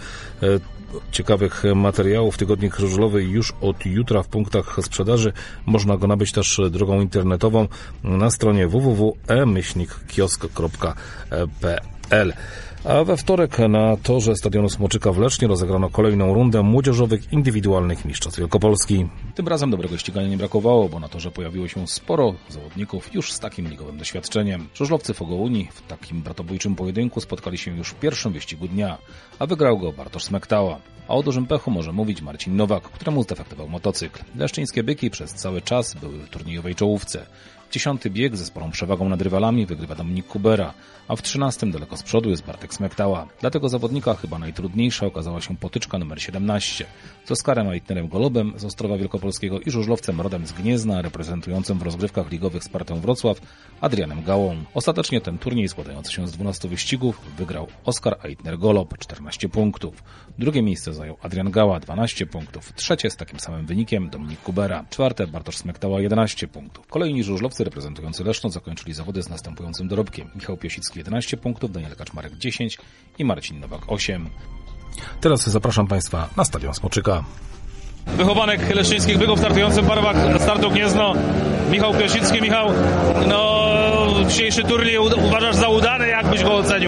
ciekawych materiałów. Tygodnik żużlowy już od jutra w punktach sprzedaży. Można go nabyć też drogą internetową na stronie w w w kropka e myślnik kiosk kropka p l. A we wtorek na torze Stadionu Smoczyka w Lesznie rozegrano kolejną rundę młodzieżowych indywidualnych mistrzostw Wielkopolski. Tym razem dobrego ścigania nie brakowało, bo na torze pojawiło się sporo zawodników już z takim ligowym doświadczeniem. Żużlowcy Fogo Unii w takim bratobójczym pojedynku spotkali się już w pierwszym wyścigu dnia, a wygrał go Bartosz Smektała. A o dużym pechu może mówić Marcin Nowak, któremu zdefektował motocykl. Leszczyńskie byki przez cały czas były w turniejowej czołówce. Dziesiąty bieg ze sporą przewagą nad rywalami wygrywa Dominik Kubera, a w trzynastym daleko z przodu jest Bartek Smektała. Dla tego zawodnika chyba najtrudniejsza okazała się potyczka numer siedemnaście z Oskarem Eitnerem Golobem z Ostrowa Wielkopolskiego i żużlowcem rodem z Gniezna, reprezentującym w rozgrywkach ligowych Spartę Wrocław, Adrianem Gałą. Ostatecznie ten turniej składający się z dwunastu wyścigów wygrał Oskar Eitner Golob, czternaście punktów. Drugie miejsce zajął Adrian Gała, dwanaście punktów. Trzecie z takim samym wynikiem Dominik Kubera. Czwarte Bartosz Smektała, jedenaście punktów. Kolejni żużlowcy reprezentujący Leszno zakończyli zawody z następującym dorobkiem. Michał Piasicki jedenaście punktów, Daniel Kaczmarek dziesięć i Marcin Nowak osiem. Teraz zapraszam Państwa na Stadion Smoczyka. Wychowanek leszczyńskich byków startujący w barwach startu Gniezno, Michał Piasicki. Michał, no dzisiejszy turniej uważasz za udany, jak byś go ocenił?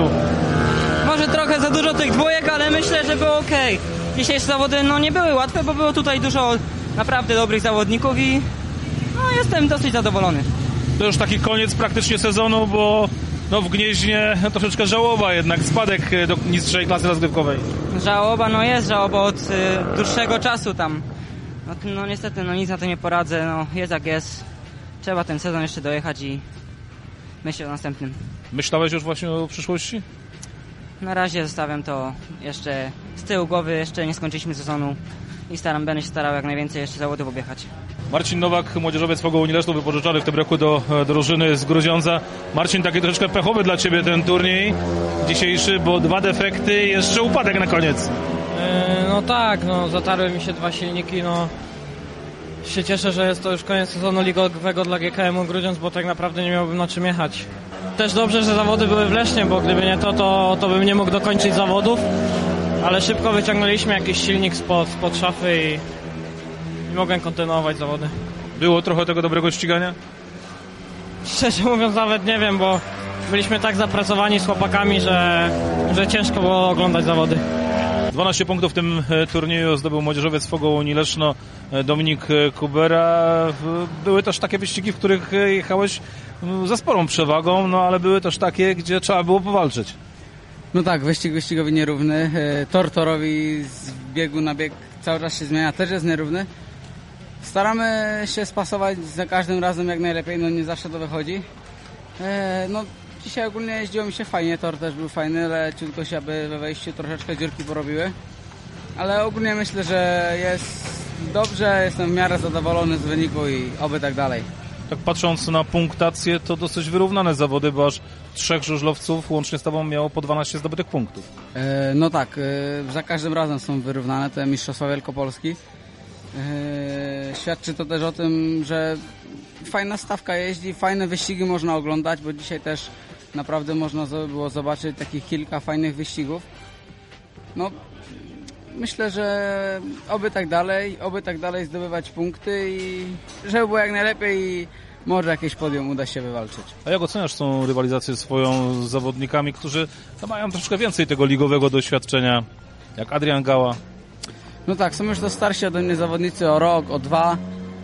Może trochę za dużo tych dwójek, ale myślę, że było okej. Dzisiejsze zawody no nie były łatwe, bo było tutaj dużo naprawdę dobrych zawodników i no jestem dosyć zadowolony. To już taki koniec praktycznie sezonu, bo no w Gnieźnie troszeczkę żałoba jednak, spadek do niższej klasy rozgrywkowej. Żałoba, no jest żałoba od y, dłuższego czasu tam. No, no niestety, no nic na to nie poradzę, no jest jak jest. Trzeba ten sezon jeszcze dojechać i myślę o następnym. Myślałeś już właśnie o przyszłości? Na razie zostawiam to jeszcze z tyłu głowy, jeszcze nie skończyliśmy sezonu i staram, będę się starał jak najwięcej jeszcze zawodów objechać. Marcin Nowak, młodzieżowiec Fogo Unii Leszno, wypożyczony w tym roku do drużyny z Grudziądza. Marcin, taki troszeczkę pechowy dla Ciebie ten turniej dzisiejszy, bo dwa defekty i jeszcze upadek na koniec. Yy, no tak, no zatarły mi się dwa silniki, no się cieszę, że jest to już koniec sezonu ligowego dla G K M-u Grudziądz, bo tak naprawdę nie miałbym na czym jechać. Też dobrze, że zawody były w Lesznie, bo gdyby nie to, to, to bym nie mógł dokończyć zawodów, ale szybko wyciągnęliśmy jakiś silnik spod, spod szafy i, i mogłem kontynuować zawody. Było trochę tego dobrego ścigania? Szczerze mówiąc nawet nie wiem, bo byliśmy tak zapracowani z chłopakami, że, że ciężko było oglądać zawody. dwanaście punktów w tym turnieju zdobył młodzieżowiec Fogo Unii Leszno Dominik Kubera. Były też takie wyścigi, w których jechałeś ze sporą przewagą, no ale były też takie, gdzie trzeba było powalczyć. No tak, wyścig wyścigowi nierówny. Tor torowi z biegu na bieg cały czas się zmienia, też jest nierówny. Staramy się spasować za każdym razem jak najlepiej, no nie zawsze to wychodzi. No dzisiaj ogólnie jeździło mi się fajnie, tor też był fajny, leciutko się aby we wejściu troszeczkę dziurki porobiły. Ale ogólnie myślę, że jest dobrze, jestem w miarę zadowolony z wyniku i oby tak dalej. Tak patrząc na punktację, to dosyć wyrównane zawody, bo aż trzech żużlowców łącznie z tobą miało po dwanaście zdobytych punktów. E, no tak, e, za każdym razem są wyrównane te Mistrzostwa Wielkopolski. E, świadczy to też o tym, że fajna stawka jeździ, fajne wyścigi można oglądać, bo dzisiaj też naprawdę można było zobaczyć takich kilka fajnych wyścigów. No, myślę, że oby tak dalej, oby tak dalej zdobywać punkty i żeby było jak najlepiej i może jakieś podium uda się wywalczyć. A jak oceniasz tą rywalizację swoją z zawodnikami, którzy no, mają troszkę więcej tego ligowego doświadczenia, jak Adrian Gała? No tak, są już to starsi ode mnie zawodnicy o rok, o dwa,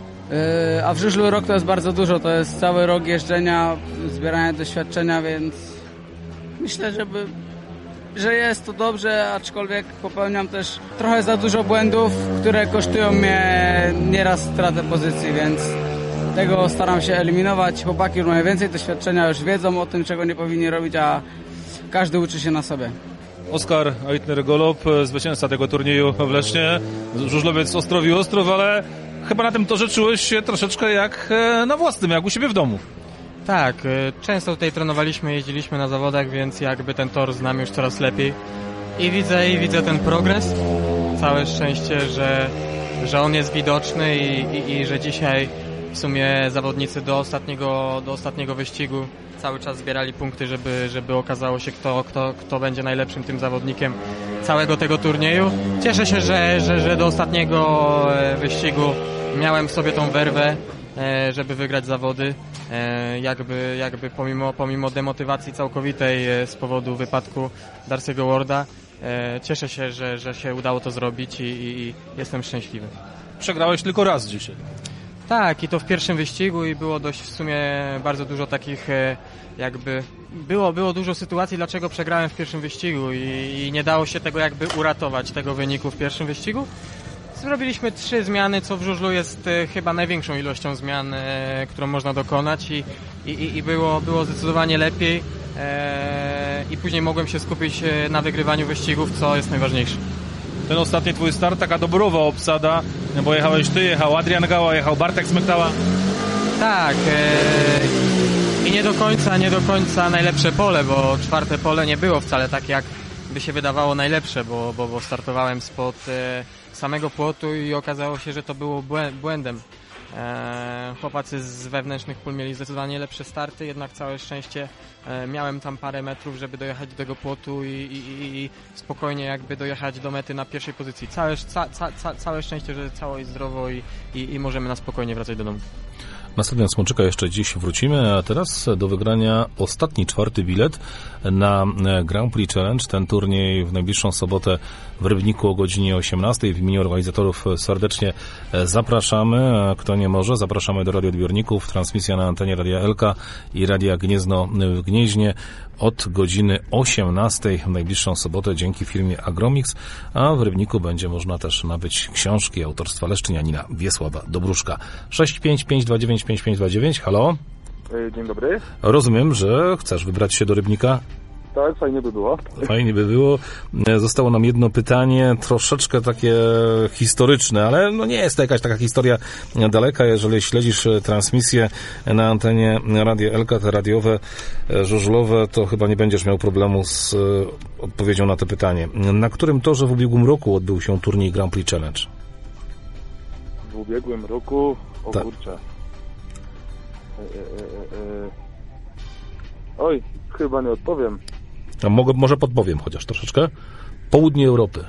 yy, a w żużlu rok to jest bardzo dużo, to jest cały rok jeżdżenia, zbierania doświadczenia, więc myślę, żeby, że jest to dobrze, aczkolwiek popełniam też trochę za dużo błędów, które kosztują mnie nieraz stratę pozycji, więc tego staram się eliminować. Chłopaki już mają więcej doświadczenia, już wiedzą o tym, czego nie powinni robić, a każdy uczy się na sobie. Oskar Eitner-Golob, zwycięzca tego turnieju w Lesznie, żużlowiec Ostrowi Ostrów, ale chyba na tym torze czułeś się troszeczkę jak na własnym, jak u siebie w domu. Tak, często tutaj trenowaliśmy, jeździliśmy na zawodach, więc jakby ten tor znam już coraz lepiej i widzę, i widzę ten progres. Całe szczęście, że, że on jest widoczny i, i, i że dzisiaj w sumie zawodnicy do ostatniego, do ostatniego wyścigu cały czas zbierali punkty, żeby, żeby okazało się, kto, kto, kto będzie najlepszym tym zawodnikiem całego tego turnieju. Cieszę się, że, że, że do ostatniego wyścigu miałem w sobie tą werwę, żeby wygrać zawody. Jakby, jakby pomimo, pomimo demotywacji całkowitej z powodu wypadku Darcy'ego Warda, cieszę się, że, że się udało to zrobić i, i, i jestem szczęśliwy. Przegrałeś tylko raz dzisiaj. Tak, i to w pierwszym wyścigu i było dość w sumie bardzo dużo takich jakby... Było, było dużo sytuacji, dlaczego przegrałem w pierwszym wyścigu i, i nie dało się tego jakby uratować, tego wyniku w pierwszym wyścigu. Zrobiliśmy trzy zmiany, co w żużlu jest e, chyba największą ilością zmian, e, którą można dokonać i, i, i było, było zdecydowanie lepiej e, i później mogłem się skupić na wygrywaniu wyścigów, co jest najważniejsze. Ten ostatni twój start, taka dobrowa obsada, bo jechałeś ty, jechał Adrian Gała, jechał Bartek Smektała. Tak e, i nie do końca, nie do końca najlepsze pole, bo czwarte pole nie było wcale tak, jak by się wydawało najlepsze, bo, bo, bo startowałem spod e, samego płotu i okazało się, że to było błędem. E, chłopacy z wewnętrznych pól mieli zdecydowanie lepsze starty, jednak całe szczęście e, miałem tam parę metrów, żeby dojechać do tego płotu i, i, i spokojnie jakby dojechać do mety na pierwszej pozycji. Całe, ca, ca, ca, całe szczęście, że cało jest zdrowo i, i, i możemy na spokojnie wracać do domu. Na stadion Słonczyka jeszcze dziś wrócimy, a teraz do wygrania ostatni, czwarty bilet na Grand Prix Challenge. Ten turniej w najbliższą sobotę w Rybniku o godzinie osiemnastej. W imieniu organizatorów serdecznie zapraszamy. Kto nie może, zapraszamy do radioodbiorników. Transmisja na antenie Radia Elka i Radia Gniezno w Gnieźnie od godziny osiemnastej w najbliższą sobotę dzięki firmie Agromix, a w Rybniku będzie można też nabyć książki autorstwa leszczynianina Wiesława Dobruszka. sześć pięć pięć dwa dziewięć pięć pięć dwa dziewięć, halo? Dzień dobry. Rozumiem, że chcesz wybrać się do Rybnika? Tak, fajnie by było. Fajnie by było. Zostało nam jedno pytanie, troszeczkę takie historyczne, ale no nie jest to jakaś taka historia daleka. Jeżeli śledzisz transmisję na antenie Radia Elka, te radiowe, żużlowe, to chyba nie będziesz miał problemu z odpowiedzią na to pytanie. Na którym torze w ubiegłym roku odbył się turniej Grand Prix Challenge? W ubiegłym roku? O tak. kurczę. E, e, e, e. Oj, chyba nie odpowiem. A mogę, może podpowiem chociaż troszeczkę. Południe Europy.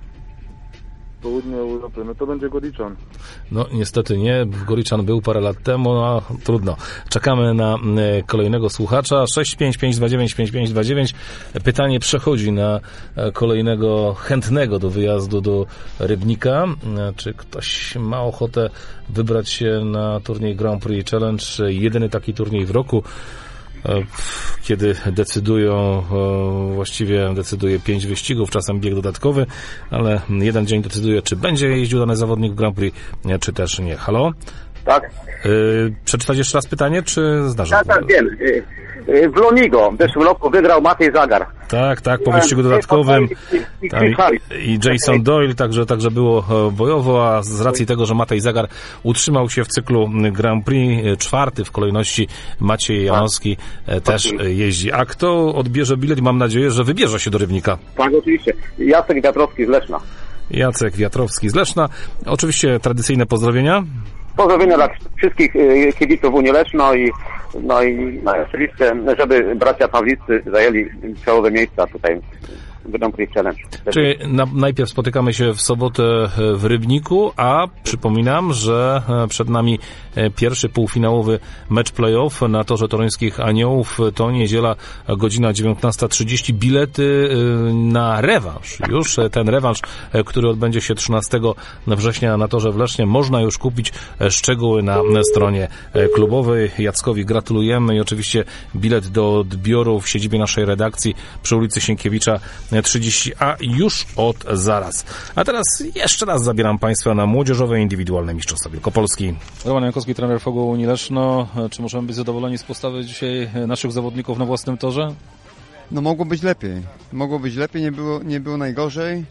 Południe Europy, no to będzie Goriczan. No niestety nie, Goriczan był parę lat temu, no trudno. Czekamy na kolejnego słuchacza. sześć pięć pięć dwa dziewięć pięć pięć dwa dziewięć. Pytanie przechodzi na kolejnego chętnego do wyjazdu do Rybnika. Czy ktoś ma ochotę wybrać się na turniej Grand Prix Challenge? Jedyny taki turniej w roku. kiedy decydują, właściwie decyduje pięć wyścigów, czasem bieg dodatkowy, ale jeden dzień decyduje, czy będzie jeździł dany zawodnik w Grand Prix, czy też nie. Halo? Tak. Yy, przeczytać jeszcze raz pytanie, czy zdarza? Tak, tak, wiem. W Lonigo w zeszłym roku wygrał Matej Zagar. Tak, tak, po wyścigu dodatkowym. Tam i Jason Doyle, także, także było bojowo, a z racji tego, że Matej Zagar utrzymał się w cyklu Grand Prix, czwarty w kolejności Maciej Janowski też jeździ. A kto odbierze bilet? Mam nadzieję, że wybierze się do Rybnika. Tak, oczywiście. Jacek Wiatrowski z Leszna. Jacek Wiatrowski z Leszna. Oczywiście tradycyjne pozdrowienia. Pozdrowienia dla wszystkich kibiców Unii Leszno i no i no, oczywiście, żeby bracia Pawlicy zajęli czołowe miejsca tutaj w Grand Prix Challenge. Czyli na, najpierw spotykamy się w sobotę w Rybniku, a przypominam, że przed nami pierwszy półfinałowy mecz play-off na torze toruńskich Aniołów. To niedziela, godzina dziewiętnasta trzydzieści. Bilety na rewanż. Już ten rewanż, który odbędzie się trzynastego września na torze w Lesznie, można już kupić. Szczegóły na stronie klubowej. Jackowi gratulujemy i oczywiście bilet do odbioru w siedzibie naszej redakcji przy ulicy Sienkiewicza trzydzieści A już od zaraz. A teraz jeszcze raz zabieram Państwa na młodzieżowe indywidualne mistrzostwa Wielkopolski. Roman Jankowski, trener Fogo Unii Leszno. Czy możemy być zadowoleni z postawy dzisiaj naszych zawodników na własnym torze? No mogło być lepiej. Mogło być lepiej, nie było, nie było najgorzej.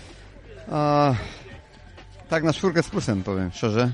A, tak na czwórkę z plusem, powiem szczerze.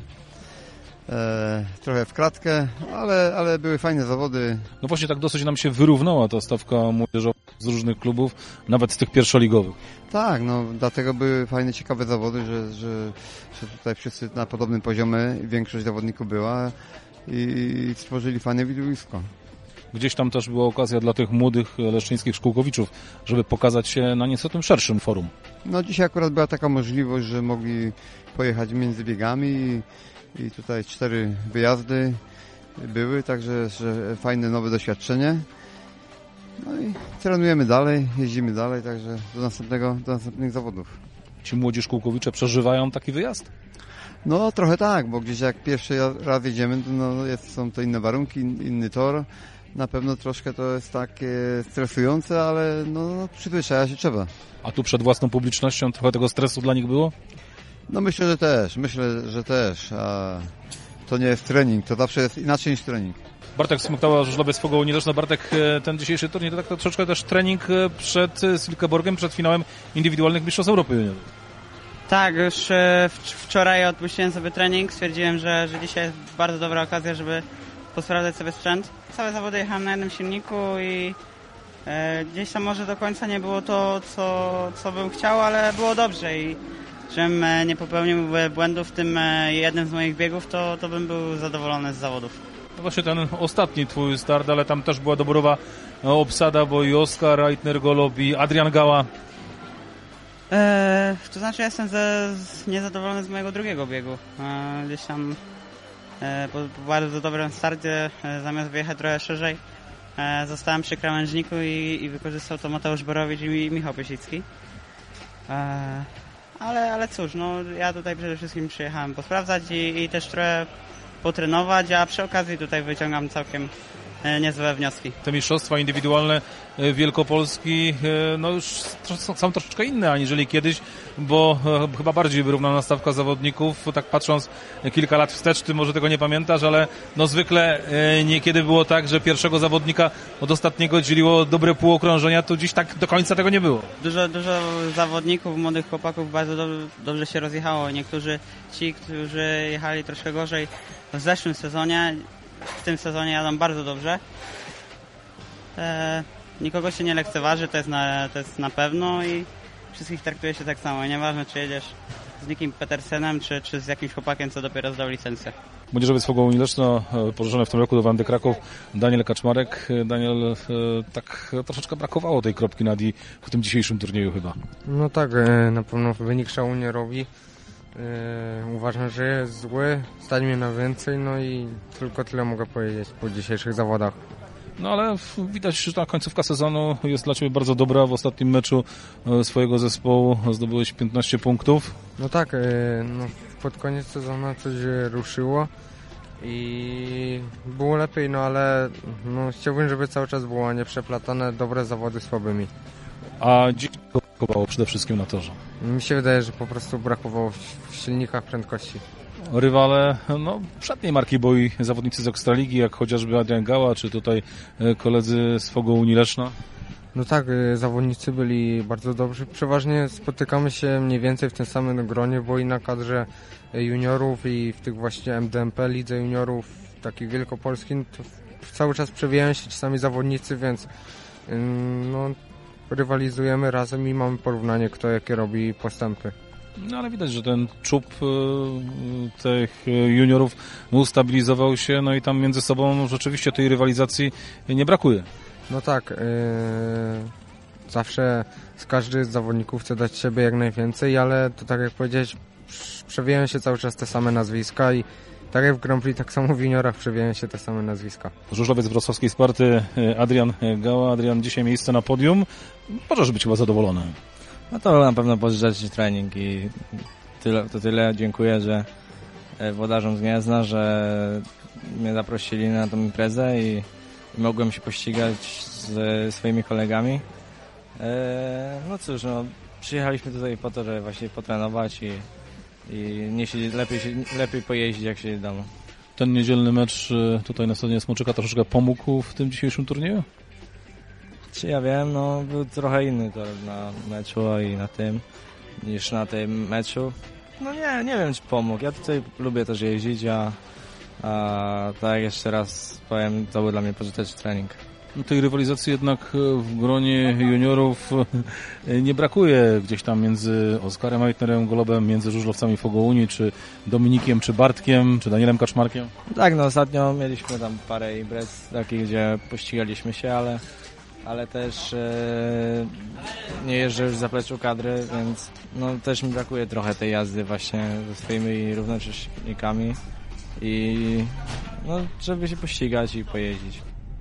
E, trochę w kratkę, ale, ale były fajne zawody. No właśnie tak dosyć nam się wyrównała ta stawka młodzieżowa z różnych klubów, nawet z tych pierwszoligowych. Tak, no dlatego były fajne, ciekawe zawody, że, że, że tutaj wszyscy na podobnym poziomie, większość zawodników była i stworzyli fajne widowisko. Gdzieś tam też była okazja dla tych młodych leszczyńskich szkółkowiczów, żeby pokazać się na nieco tym szerszym forum. No dzisiaj akurat była taka możliwość, że mogli pojechać między biegami i I tutaj cztery wyjazdy były, także że fajne, nowe doświadczenie. No i trenujemy dalej, jeździmy dalej, także do następnego, do następnych zawodów. Ci młodzi szkółkowicze przeżywają taki wyjazd? No trochę tak, bo gdzieś jak pierwszy raz jedziemy, to no, jest, są to inne warunki, inny tor. Na pewno troszkę to jest takie stresujące, ale no, przyzwyczaja się trzeba. A tu przed własną publicznością trochę tego stresu dla nich było? No myślę, że też, myślę, że też, a to nie jest trening, to zawsze jest inaczej niż trening. Bartek Smuktała, żużlowiec Fogo Unii Leszno. Bartek, ten dzisiejszy turniej to tak to troszeczkę też trening przed Silkeborgiem, przed finałem indywidualnych mistrzostw Europy. Tak, już wczoraj odpuściłem sobie trening, stwierdziłem, że, że dzisiaj jest bardzo dobra okazja, żeby posprawdzać sobie sprzęt. Całe zawody jechałem na jednym silniku i e, gdzieś tam może do końca nie było to, co, co bym chciał, ale było dobrze i żebym nie popełnił błędów w tym jednym z moich biegów, to, to bym był zadowolony z zawodów. No właśnie ten ostatni twój start, ale tam też była doborowa obsada, bo i Oskar Reitner-Golob i Adrian Gała. Eee, to znaczy ja jestem ze, z, niezadowolony z mojego drugiego biegu. Eee, gdzieś tam e, po, po bardzo dobrym starcie, e, zamiast wyjechać trochę szerzej, e, zostałem przy krawężniku i, i wykorzystał to Mateusz Borowicz i Michał Piesicki. Eee, Ale, ale cóż, no ja tutaj przede wszystkim przyjechałem posprawdzać i, i też trochę potrenować, a przy okazji tutaj wyciągam całkiem e, niezłe wnioski. Te mistrzostwa indywidualne Wielkopolski no już są troszeczkę inne aniżeli kiedyś, bo e, chyba bardziej wyrównana stawka zawodników, tak patrząc kilka lat wstecz, ty może tego nie pamiętasz, ale no zwykle e, niekiedy było tak, że pierwszego zawodnika od ostatniego dzieliło dobre półokrążenia, to dziś tak do końca tego nie było. Dużo, dużo zawodników, młodych chłopaków bardzo dobrze, dobrze się rozjechało. Niektórzy ci, którzy jechali troszkę gorzej w zeszłym sezonie, w tym sezonie jadą bardzo dobrze. E, nikogo się nie lekceważy, to jest, na, to jest na pewno i wszystkich traktuje się tak samo. Nieważne, czy jedziesz z Nikim Petersenem, czy, czy z jakimś chłopakiem, co dopiero zdał licencję. Młodzieżowiec Fogo Unii Leszno, pożyczony w tym roku do Wandy Kraków, Daniel Kaczmarek. Daniel, tak troszeczkę brakowało tej kropki nad i w tym dzisiejszym turnieju chyba. No tak, na pewno wynik szału nie robi. Uważam, że jest zły, stać mnie na więcej, no i tylko tyle mogę powiedzieć po dzisiejszych zawodach. No ale widać, że ta końcówka sezonu jest dla Ciebie bardzo dobra. W ostatnim meczu swojego zespołu zdobyłeś piętnaście punktów. No tak, no pod koniec sezonu coś ruszyło. i było lepiej, no ale no, chciałbym, żeby cały czas było nie przeplatane dobre zawody słabymi. A dziś brakowało przede wszystkim na torze? Mi się wydaje, że po prostu brakowało w silnikach prędkości. Rywale, no, przedniej marki, bo i zawodnicy z Ekstraligi, jak chociażby Adrian Gała, czy tutaj koledzy z Fogo Unii Leszno? No tak, zawodnicy byli bardzo dobrzy. Przeważnie spotykamy się mniej więcej w tym samym gronie, bo i na kadrze juniorów i w tych właśnie M D M P, lidze juniorów, takich wielkopolskim, to cały czas przewijają się ci sami zawodnicy, więc no, rywalizujemy razem i mamy porównanie, kto jakie robi postępy. No ale widać, że ten czub y, tych juniorów ustabilizował się, no i tam między sobą rzeczywiście tej rywalizacji nie brakuje. No tak, yy, zawsze z każdy z zawodników chce dać siebie jak najwięcej, ale to tak jak powiedziałeś, przewijają się cały czas te same nazwiska i tak jak w Grand Prix, tak samo w juniorach przewijają się te same nazwiska. Żużlowiec wrocławskiej Sparty Adrian Gała. Adrian, dzisiaj miejsce na podium. Możesz być chyba zadowolony. No to na pewno pozytywny trening i tyle, to tyle. Dziękuję, że włodarzom z Gniezna, że mnie zaprosili na tą imprezę i, i mogłem się pościgać z swoimi kolegami. E, no cóż, no, przyjechaliśmy tutaj po to, żeby właśnie potrenować i, i nie siedzieć, lepiej, lepiej pojeździć, jak się w domu. Ten niedzielny mecz tutaj na stadionie Smoczyka troszeczkę pomógł w tym dzisiejszym turnieju? Czy ja wiem, no był trochę inny to na meczu i na tym, niż na tym meczu. No nie, nie wiem, czy pomógł. Ja tutaj lubię też jeździć, a, a tak jeszcze raz powiem, to był dla mnie pożyteczny trening. Tej rywalizacji jednak w gronie juniorów nie brakuje gdzieś tam między Oskarem Eitnerem, Golobem, między żużlowcami Fogo Unii, czy Dominikiem, czy Bartkiem, czy Danielem Kaczmarkiem? Tak, no ostatnio mieliśmy tam parę imprez takich, gdzie pościgaliśmy się, ale ale też e, nie jeżdżę już w zapleczu kadry, więc no, też mi brakuje trochę tej jazdy właśnie ze swoimi równoczynnikami i no, żeby się pościgać i pojeździć.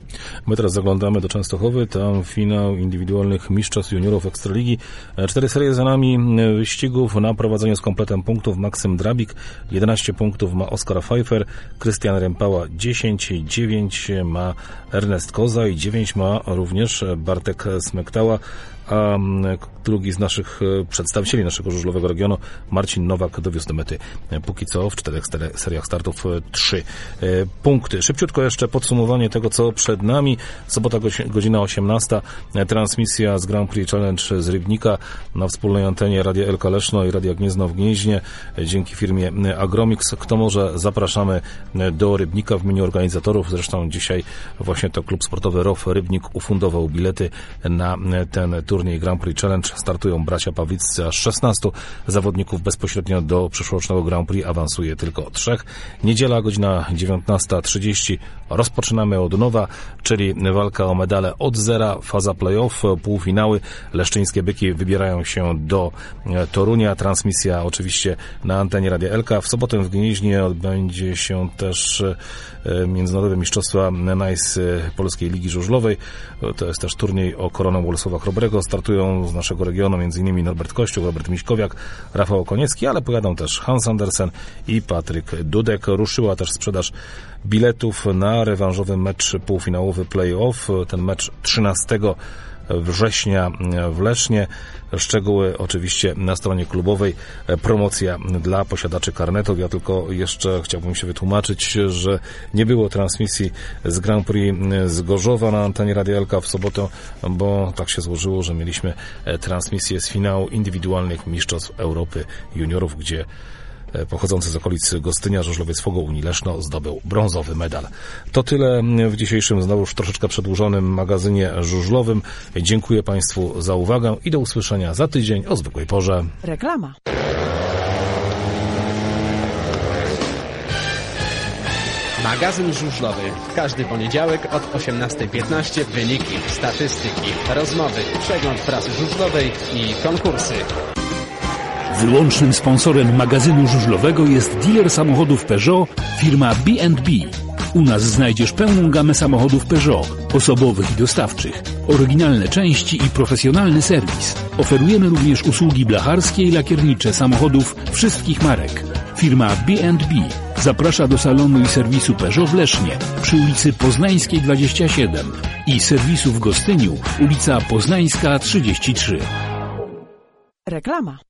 My teraz zaglądamy do Częstochowy, tam finał indywidualnych mistrzostw juniorów Ekstraligi. Cztery serie za nami wyścigów. Na prowadzeniu z kompletem punktów Maksym Drabik, jedenaście punktów ma Oskar Pfeiffer, Krystian Rempała dziesięć, dziewięć ma Ernest Koza i dziewięć ma również Bartek Smektała, a drugi z naszych przedstawicieli naszego żużlowego regionu, Marcin Nowak, dowiózł do mety póki co w czterech seriach startów trzy punkty. Szybciutko jeszcze podsumowanie tego, co przed nami. Sobota godzina osiemnasta, transmisja z Grand Prix Challenge z Rybnika na wspólnej antenie Radia Elka Leszno i Radia Gniezno w Gnieźnie dzięki firmie Agromix. Kto może, zapraszamy do Rybnika w imieniu organizatorów. Zresztą dzisiaj właśnie to klub sportowy R O W Rybnik ufundował bilety na ten turniej Grand Prix Challenge. Startują bracia Pawliccy, aż szesnastu zawodników bezpośrednio do przyszłorocznego Grand Prix awansuje tylko trzech. Niedziela, godzina dziewiętnasta trzydzieści. Rozpoczynamy od nowa, czyli walka o medale od zera, faza play-off, półfinały. Leszczyńskie Byki wybierają się do Torunia. Transmisja oczywiście na antenie Radia Elka. W sobotę w Gnieźnie odbędzie się też Międzynarodowe Mistrzostwa Nice Polskiej Ligi Żużlowej. To jest też turniej o koronę Bolesława Chrobrego. Startują z naszego regionu m.in. Norbert Kościół, Robert Miśkowiak, Rafał Koniecki, ale pojadą też Hans Andersen i Patryk Dudek. Ruszyła też sprzedaż biletów na rewanżowy mecz półfinałowy play-off. Ten mecz trzynastego września w Lesznie. Szczegóły oczywiście na stronie klubowej. Promocja dla posiadaczy karnetów. Ja tylko jeszcze chciałbym się wytłumaczyć, że nie było transmisji z Grand Prix z Gorzowa na antenie Radia Elka w sobotę, bo tak się złożyło, że mieliśmy transmisję z finału indywidualnych mistrzostw Europy juniorów, gdzie pochodzący z okolic Gostynia żużlowiec Fogo Unii Leszno zdobył brązowy medal. To tyle w dzisiejszym, znowu już troszeczkę przedłużonym magazynie żużlowym. Dziękuję Państwu za uwagę i do usłyszenia za tydzień o zwykłej porze. Reklama. Magazyn żużlowy. Każdy poniedziałek od osiemnastej piętnaście wyniki, statystyki, rozmowy, przegląd prasy żużlowej i konkursy. Wyłącznym sponsorem magazynu żużlowego jest dealer samochodów Peugeot, firma B and B. U nas znajdziesz pełną gamę samochodów Peugeot, osobowych i dostawczych, oryginalne części i profesjonalny serwis. Oferujemy również usługi blacharskie i lakiernicze samochodów wszystkich marek. Firma B and B. zaprasza do salonu i serwisu Peugeot w Lesznie przy ulicy Poznańskiej dwadzieścia siedem i serwisu w Gostyniu, ulica Poznańska trzydzieści trzy. Reklama.